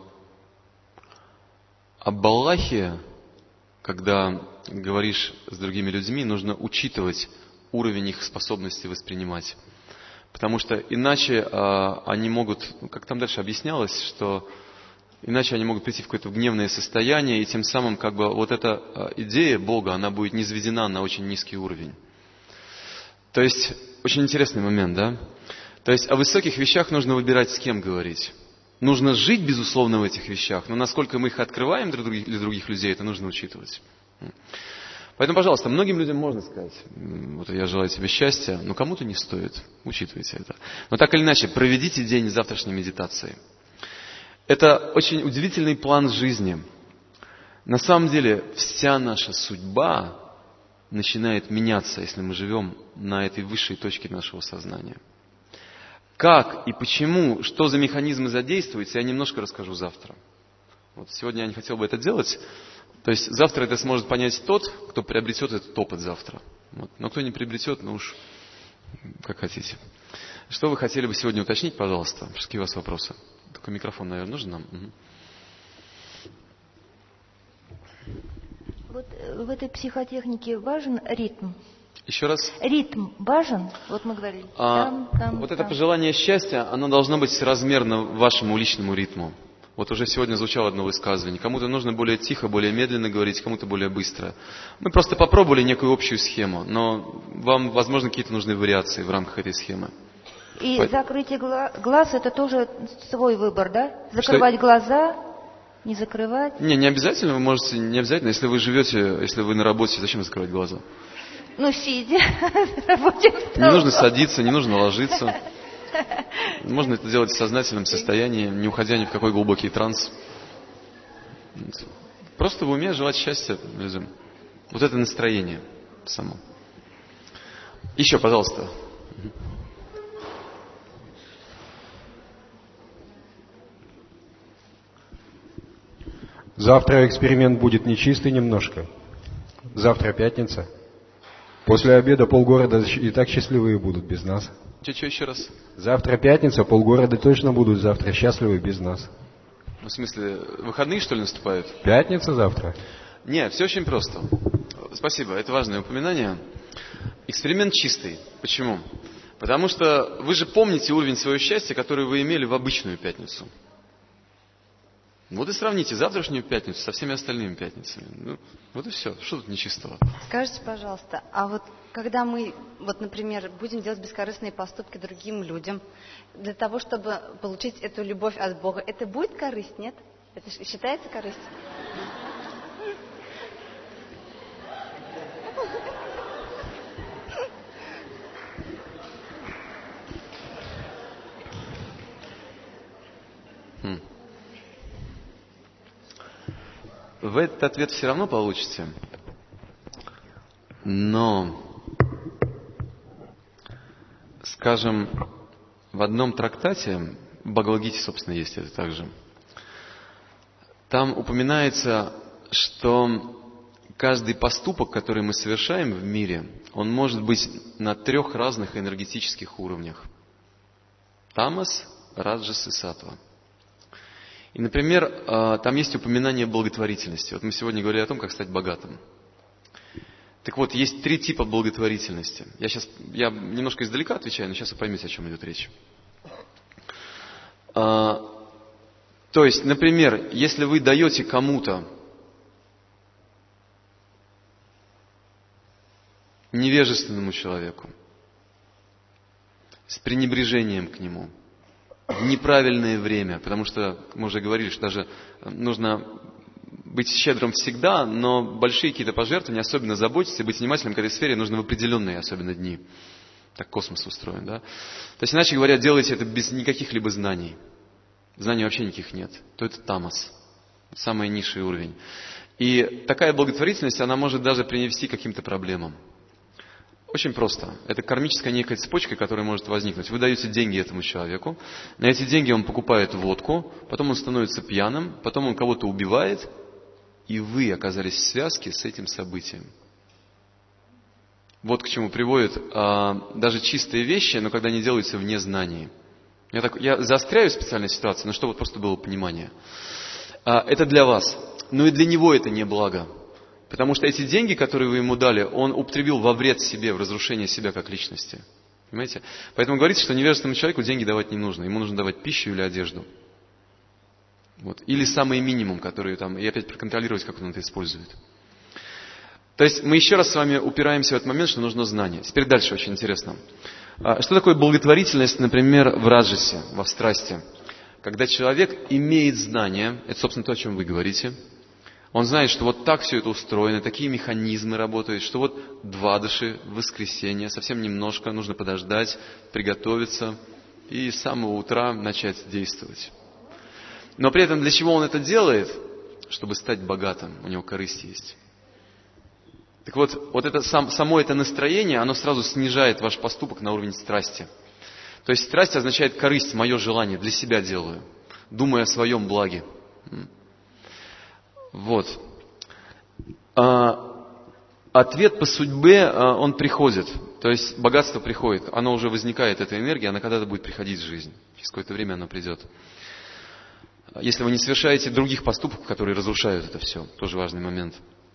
об Аллахе, когда говоришь с другими людьми, нужно учитывать уровень их способности воспринимать. Потому что иначе они могут, как там дальше объяснялось, что иначе они могут прийти в какое-то гневное состояние, и тем самым как бы вот эта идея Бога, она будет низведена на очень низкий уровень. То есть, очень интересный момент, да? То есть, о высоких вещах нужно выбирать, с кем говорить. Нужно жить, безусловно, в этих вещах, но насколько мы их открываем для других людей, это нужно учитывать. Поэтому, пожалуйста, многим людям можно сказать, вот я желаю тебе счастья, но кому-то не стоит. Учитывайте это. Но так или иначе, проведите день завтрашней медитации. Это очень удивительный план жизни. На самом деле, вся наша судьба начинает меняться, если мы живем на этой высшей точке нашего сознания. Как и почему, что за механизмы задействуются, я немножко расскажу завтра. Вот сегодня я не хотел бы это делать. То есть завтра это сможет понять тот, кто приобретет этот опыт завтра. Вот. Но кто не приобретет, уж как хотите. Что вы хотели бы сегодня уточнить, пожалуйста? Какие у вас вопросы? Только микрофон, наверное, нужен нам? Угу. Вот в этой психотехнике важен ритм. Еще раз. Ритм важен? Вот мы говорили. Вот это пожелание счастья, оно должно быть размерно вашему личному ритму. Вот уже сегодня звучало одно высказывание. Кому-то нужно более тихо, более медленно говорить, кому-то более быстро. Мы просто попробовали некую общую схему, но вам, возможно, какие-то нужны вариации в рамках этой схемы. И закрытие глаз – это тоже свой выбор, да? Закрывать глаза, не закрывать? Не обязательно, вы можете, не обязательно. Если вы живете, если вы на работе, зачем закрывать глаза? Ну, сидя на работе. Не нужно садиться, не нужно ложиться. Можно это делать в сознательном состоянии, не уходя ни в какой глубокий транс. Просто в уме желать счастья людям. Вот это настроение само. Еще, пожалуйста. Завтра эксперимент будет нечистый немножко. Завтра пятница. После обеда полгорода и так счастливые будут без нас. Что еще раз? Завтра пятница, полгорода точно будут завтра счастливы без нас. В смысле, выходные, что ли, наступают? Пятница завтра. Нет, все очень просто. Спасибо, это важное упоминание. Эксперимент чистый. Почему? Потому что вы же помните уровень своего счастья, который вы имели в обычную пятницу. Вот и сравните завтрашнюю пятницу со всеми остальными пятницами. Ну, вот и все. Что тут нечистого? Скажите, пожалуйста, а вот когда мы, вот, например, будем делать бескорыстные поступки другим людям, для того, чтобы получить эту любовь от Бога, это будет корысть, нет? Это считается корыстью? Вы этот ответ все равно получите. Но, скажем, в одном трактате, в Бхагавад-гите, собственно, есть это также, там упоминается, что каждый поступок, который мы совершаем в мире, он может быть на 3 разных энергетических уровнях. Тамас, раджас и саттва. И, например, там есть упоминание благотворительности. Вот мы сегодня говорили о том, как стать богатым. Так вот, есть 3 типа благотворительности. Я немножко издалека отвечаю, но сейчас вы поймете, о чем идет речь. То есть, например, если вы даете кому-то невежественному человеку, с пренебрежением к нему, в неправильное время, потому что мы уже говорили, что даже нужно быть щедрым всегда, но большие какие-то пожертвования, особенно заботиться и быть внимательным к этой сфере, нужно в определенные особенно дни. Так космос устроен, да? То есть, иначе говоря, делайте это без никаких либо знаний. Знаний вообще никаких нет. То это тамас, самый низший уровень. И такая благотворительность, она может даже привести к каким-то проблемам. Очень просто. Это кармическая некая цепочка, которая может возникнуть. Вы даете деньги этому человеку, на эти деньги он покупает водку, потом он становится пьяным, потом он кого-то убивает, и вы оказались в связке с этим событием. Вот к чему приводят даже чистые вещи, но когда они делаются вне знаний. Я заостряю специальную ситуацию, но чтобы вот просто было понимание. Это для вас, но и для него это не благо. Потому что эти деньги, которые вы ему дали, он употребил во вред себе, в разрушение себя как личности. Понимаете? Поэтому говорится, что невежественному человеку деньги давать не нужно. Ему нужно давать пищу или одежду. Вот. Или самый минимум, который там, и опять проконтролировать, как он это использует. То есть мы еще раз с вами упираемся в этот момент, что нужно знание. Теперь дальше очень интересно. Что такое благотворительность, например, в раджасе, во страсти? Когда человек имеет знания, это, собственно, то, о чем вы говорите. Он знает, что вот так все это устроено, такие механизмы работают, что вот двадаши в воскресенье, совсем немножко, нужно подождать, приготовиться и с самого утра начать действовать. Но при этом для чего он это делает? Чтобы стать богатым, у него корысть есть. Так вот это само это настроение, оно сразу снижает ваш поступок на уровень страсти. То есть страсть означает корысть, мое желание, для себя делаю, думая о своем благе. Вот. Ответ по судьбе, он приходит. То есть богатство приходит. Оно уже возникает, эта энергия, она когда-то будет приходить в жизнь. Через какое-то время она придет. Если вы не совершаете других поступков, которые разрушают это все. Тоже важный момент.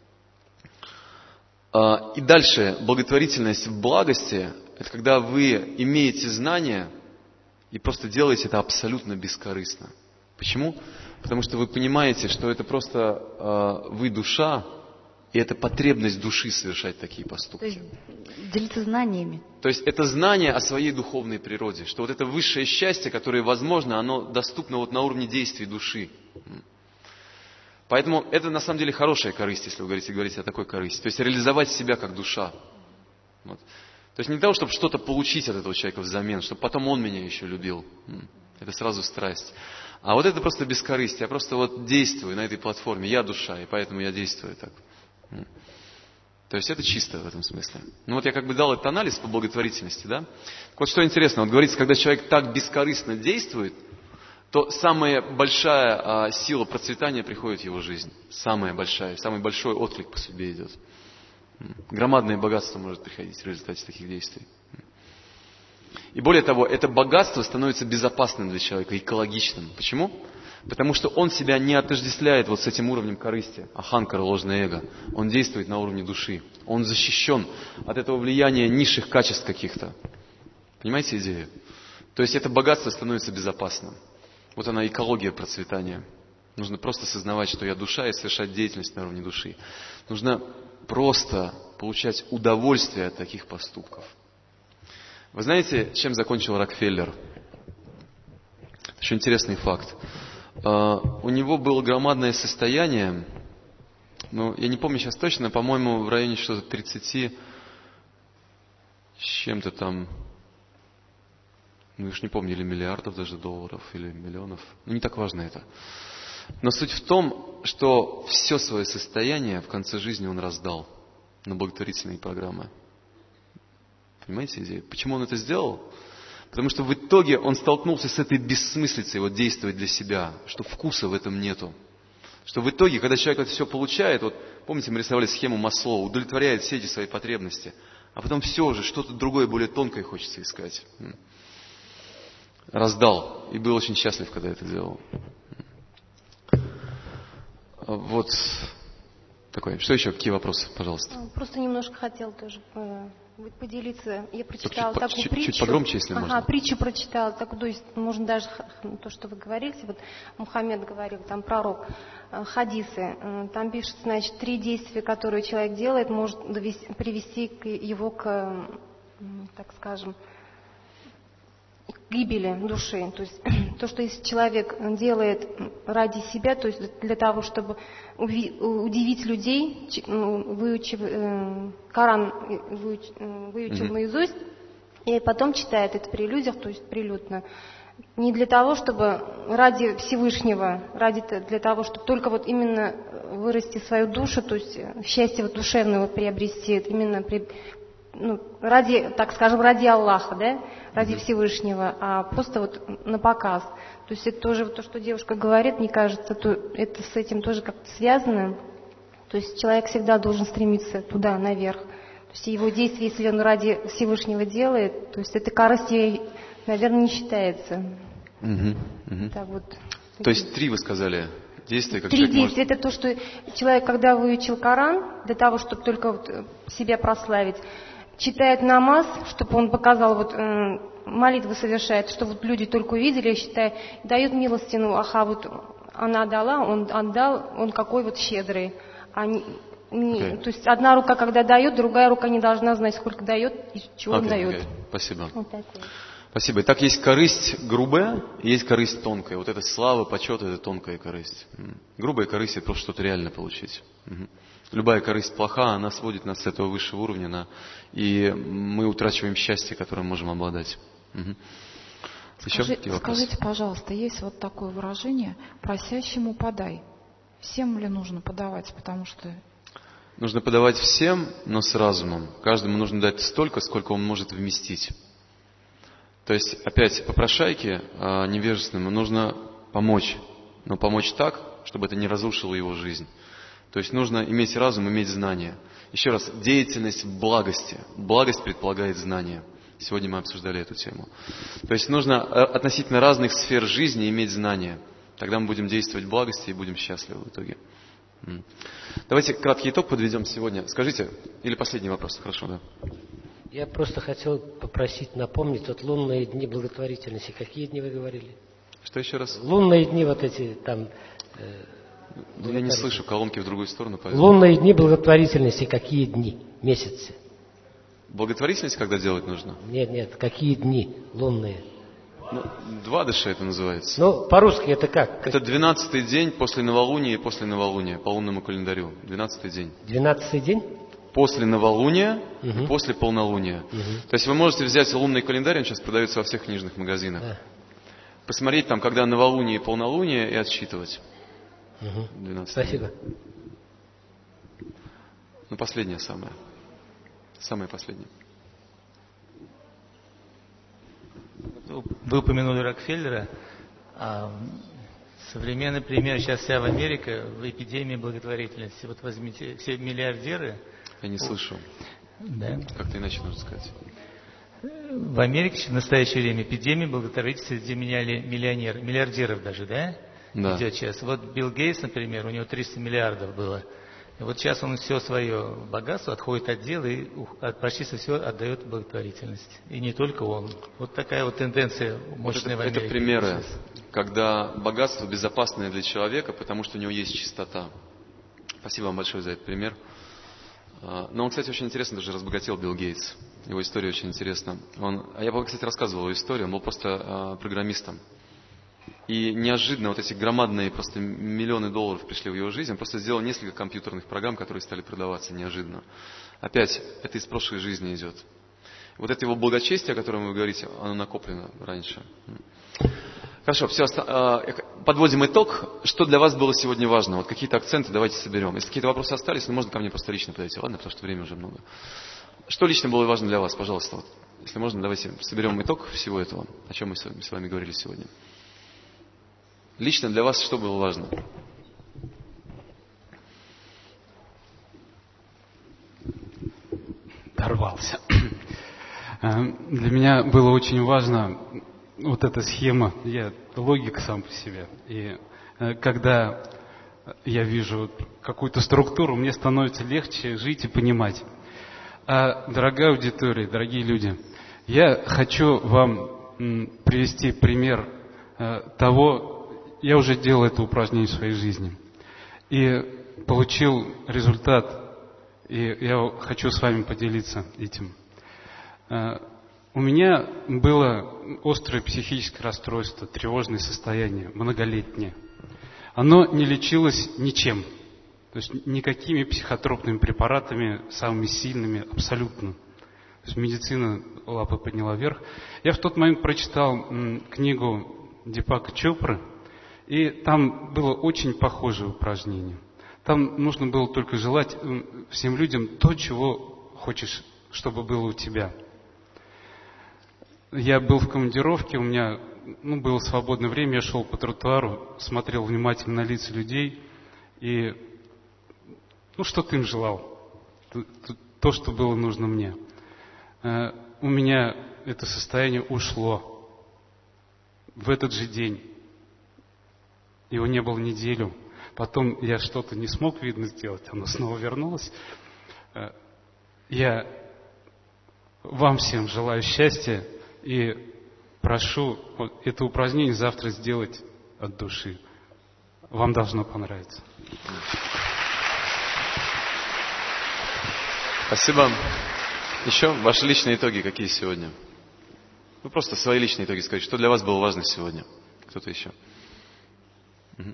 И дальше. Благотворительность в благости. Это когда вы имеете знания и просто делаете это абсолютно бескорыстно. Почему? Потому что вы понимаете, что это просто вы душа, И это потребность души совершать такие поступки. То есть делиться знаниями. То есть это знание о своей духовной природе, что вот это высшее счастье, которое возможно, оно доступно вот на уровне действий души. Поэтому это на самом деле хорошая корысть, если вы говорите о такой корысти. То есть реализовать себя как душа. Вот. То есть не для того, чтобы что-то получить от этого человека взамен, чтобы потом он меня еще любил. Это сразу страсть. А вот это просто бескорыстие. Я просто вот действую на этой платформе. Я душа, и поэтому я действую так. То есть это чисто в этом смысле. Ну вот я как бы дал этот анализ по благотворительности, да? Вот что интересно, вот говорится, когда человек так бескорыстно действует, то самая большая сила процветания приходит в его жизнь. Самая большая, самый большой отклик по судьбе идет. Громадное богатство может приходить в результате таких действий. И более того, это богатство становится безопасным для человека, экологичным. Почему? Потому что он себя не отождествляет вот с этим уровнем корысти, аханкара, ложное эго. Он действует на уровне души. Он защищен от этого влияния низших качеств каких-то. Понимаете идею? То есть это богатство становится безопасным. Вот она экология процветания. Нужно просто осознавать, что я душа, и совершать деятельность на уровне души. Нужно просто получать удовольствие от таких поступков. Вы знаете, чем закончил Рокфеллер? Очень интересный факт. У него было громадное состояние, ну, я не помню сейчас точно, по-моему, в районе что-то 30 с чем-то там, ну, я уж не помню, или миллиардов даже долларов, или миллионов. Ну, не так важно это. Но суть в том, что все свое состояние в конце жизни он раздал на благотворительные программы. Понимаете идею? Почему он это сделал? Потому что в итоге он столкнулся с этой бессмыслицей вот действовать для себя, что вкуса в этом нету. Что в итоге, когда человек это все получает, вот помните, мы рисовали схему Маслоу, удовлетворяет все эти свои потребности, а потом все уже, что-то другое, более тонкое хочется искать. Раздал. И был очень счастлив, когда это делал. Вот такое. Что еще? Какие вопросы, пожалуйста? Просто немножко хотел тоже поделиться. Я прочитала такую притчу. Чуть погромче, если можно. Притчу прочитала. Так, то есть, можно даже то, что вы говорите. Вот Мухаммед говорил, там пророк, хадисы. Там пишет, значит, 3 действия, которые человек делает, может привести его к, так скажем, гибели души. То есть то, что если человек делает ради себя, то есть для того, чтобы удивить людей, выучив Коран, выучил наизусть, и потом читает это при людях, то есть прилюдно. Не для того, чтобы ради Всевышнего, для того, чтобы только вот именно вырасти свою душу, то есть счастье вот душевное вот приобрести, именно ради, так скажем, ради Аллаха, да, ради Всевышнего, а просто вот на показ. То есть это тоже то, что девушка говорит, мне кажется, это с этим тоже как-то связано. То есть человек всегда должен стремиться туда, наверх. То есть его действия, если он ради Всевышнего делает, то есть это корыстью, наверное, не считается. Так вот. То есть 3 вы сказали действия, как 3 человек действия. может... Это то, что человек, когда выучил Коран, для того, чтобы только вот себя прославить, читает намаз, чтобы он показал, вот молитвы совершает, чтобы вот люди только увидели, я считаю, дает милостину, вот она дала, он отдал, он какой вот щедрый. То есть одна рука, когда дает, другая рука не должна знать, сколько дает и чего он дает. Спасибо. Вот такое. Спасибо. Итак, есть корысть грубая, и есть корысть тонкая. Вот это слава, почет, это тонкая корысть. Грубая корысть – это просто что-то реально получить. Любая корысть плоха, она сводит нас с этого высшего уровня, и мы утрачиваем счастье, которым можем обладать. Скажите, пожалуйста, есть вот такое выражение «просящему подай». Всем ли нужно подавать, потому что... Нужно подавать всем, но с разумом. Каждому нужно дать столько, сколько он может вместить. То есть, опять, попрошайке невежественному нужно помочь, но помочь так, чтобы это не разрушило его жизнь. То есть нужно иметь разум, иметь знания. Еще раз, деятельность в благости. Благость предполагает знания. Сегодня мы обсуждали эту тему. То есть нужно относительно разных сфер жизни иметь знания. Тогда мы будем действовать в благости и будем счастливы в итоге. Давайте краткий итог подведем сегодня. Скажите, или последний вопрос, хорошо, да? Я просто хотел попросить напомнить, вот лунные дни благотворительности. Какие дни вы говорили? Что еще раз? Лунные дни вот эти там... Я не слышу, колонки в другую сторону. Поэтому. Лунные дни благотворительности какие дни? Месяцы? Благотворительность когда делать нужно? Нет, какие дни лунные? Ну, двадыши это называется. Ну, по-русски это как? Это 12-й день после новолуния и после новолуния, по лунному календарю. 12-й день. 12-й день? После новолуния и после полнолуния. То есть вы можете взять лунный календарь, он сейчас продается во всех книжных магазинах. Посмотреть там, когда новолуние и полнолуние, и отсчитывать. 12 Спасибо. Ну, последнее самое. Самое последнее. Вы упомянули Рокфеллера. Современный пример сейчас вся в Америке в эпидемии благотворительности. Вот возьмите все миллиардеры. Я не слышу. Да. Как-то иначе нужно сказать. В Америке в настоящее время эпидемия благотворительности среди миллиардеров даже, да? Да. Идет сейчас. Вот Билл Гейтс, например, у него 300 миллиардов было. И вот сейчас он все свое богатство отходит от дела и почти все отдает благотворительности. И не только он. Вот такая вот тенденция мощная в Америке. Это примеры, когда богатство безопасное для человека, потому что у него есть чистота. Спасибо вам большое за этот пример. Но он, кстати, очень интересно даже разбогател, Билл Гейтс. Его история очень интересна. Я, кстати, рассказывал его историю. Он был просто программистом. И неожиданно вот эти громадные просто миллионы долларов пришли в его жизнь. Он просто сделал несколько компьютерных программ, которые стали продаваться неожиданно. Опять, это из прошлой жизни идет. Вот это его благочестие, о котором вы говорите, оно накоплено раньше. Хорошо, все, подводим итог. Что для вас было сегодня важно? Вот какие-то акценты давайте соберем. Если какие-то вопросы остались, ну, можно ко мне просто лично подойти, ладно? Потому что времени уже много. Что лично было важно для вас, пожалуйста? Вот, если можно, давайте соберем итог всего этого, о чем мы с вами говорили сегодня. Лично для вас что было важно? Дорвался. Для меня было очень важно вот эта схема, логика сам по себе. И когда я вижу какую-то структуру, мне становится легче жить и понимать. Дорогая аудитория, дорогие люди, я хочу вам привести пример того, я уже делал это упражнение в своей жизни. И получил результат, и я хочу с вами поделиться этим. У меня было острое психическое расстройство, тревожное состояние, многолетнее. Оно не лечилось ничем. То есть никакими психотропными препаратами, самыми сильными, абсолютно. То есть медицина лапы подняла вверх. Я в тот момент прочитал книгу Дипака Чопры, и там было очень похожее упражнение. Там нужно было только желать всем людям то, чего хочешь, чтобы было у тебя. Я был в командировке, у меня было свободное время, я шел по тротуару, смотрел внимательно на лица людей и что-то им желал, то, что было нужно мне. У меня это состояние ушло в этот же день. Его не было неделю. Потом я что-то не смог, видно, сделать, оно снова вернулось. Я вам всем желаю счастья и прошу это упражнение завтра сделать от души. Вам должно понравиться. Спасибо. Еще ваши личные итоги какие сегодня? Вы просто свои личные итоги скажите. Что для вас было важно сегодня? Кто-то еще? Угу.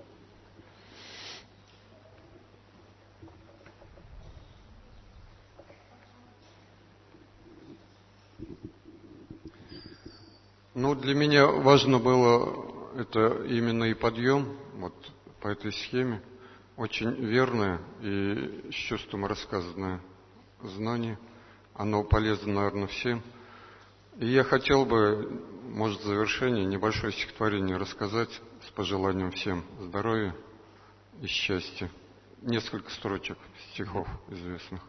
Для меня важно было это именно и подъем вот по этой схеме. Очень верное и с чувством рассказанное знание. Оно полезно, наверное, всем. И я хотел бы, может, в завершение небольшое стихотворение рассказать с пожеланием всем здоровья и счастья. Несколько строчек стихов известных.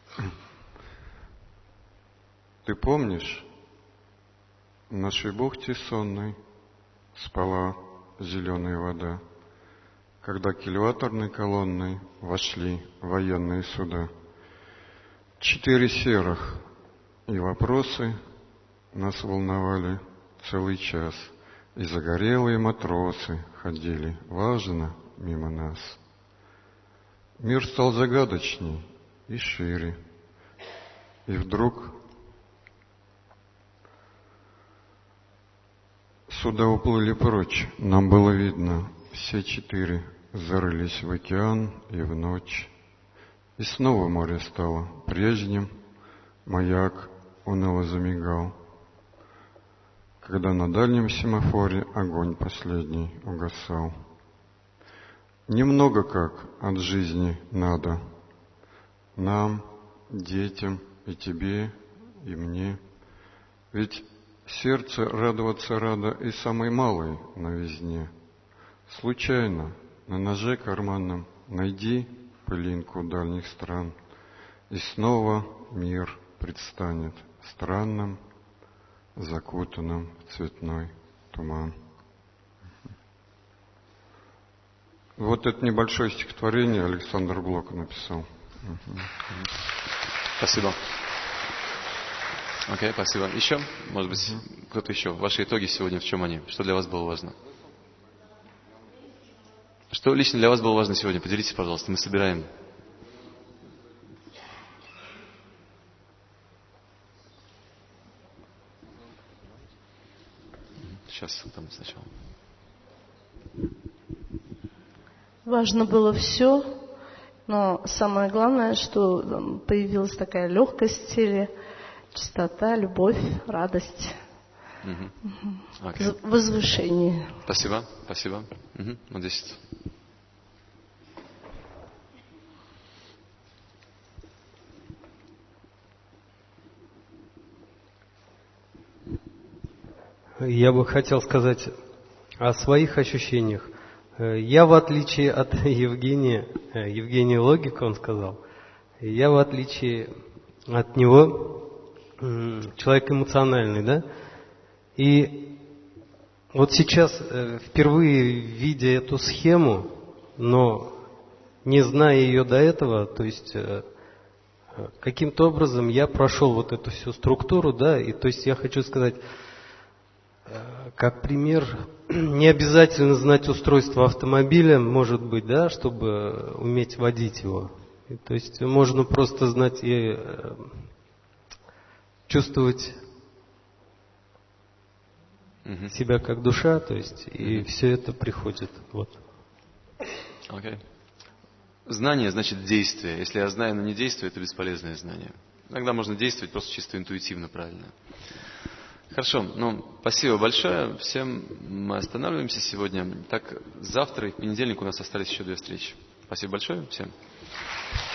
Ты помнишь, в нашей бухте сонной спала зеленая вода, когда к элеваторной колонной вошли военные суда. 4 серых, и вопросы нас волновали целый час, и загорелые матросы ходили важно мимо нас. Мир стал загадочней и шире. И вдруг суда уплыли прочь. Нам было видно, все четыре зарылись в океан и в ночь. И снова море стало прежним, маяк уныло замигал, когда на дальнем семафоре огонь последний угасал. Немного как от жизни надо нам, детям, и тебе, и мне. Ведь сердце радоваться радо и самой малой новизне. Случайно на ноже карманном найди пылинку дальних стран, и снова мир предстанет странным, закутанным в цветной туман. Вот это небольшое стихотворение Александр Блок написал. Спасибо. Окей, спасибо. Еще? Может быть, кто-то еще? Ваши итоги сегодня, в чем они? Что для вас было важно? Что лично для вас было важно сегодня? Поделитесь, пожалуйста, мы собираем. Сейчас, там сначала. Важно было все, но самое главное, что появилась такая легкость в теле, чистота, любовь, радость, возвышение. Спасибо, спасибо. Вот здесь. Я бы хотел сказать о своих ощущениях. Я, в отличие от Евгения логика, он сказал, я, в отличие от него, человек эмоциональный, да? И вот сейчас, впервые видя эту схему, но не зная ее до этого, то есть каким-то образом я прошел вот эту всю структуру, да, и то есть я хочу сказать, как пример, не обязательно знать устройство автомобиля, может быть, да, чтобы уметь водить его. И, то есть можно просто знать и чувствовать себя как душа, то есть и все это приходит. Вот. Okay. Знание значит действие. Если я знаю, но не действую, это бесполезное знание. Иногда можно действовать просто чисто интуитивно, правильно. Хорошо, спасибо большое всем. Мы останавливаемся сегодня. Так, завтра и в понедельник у нас остались еще 2 встречи. Спасибо большое всем.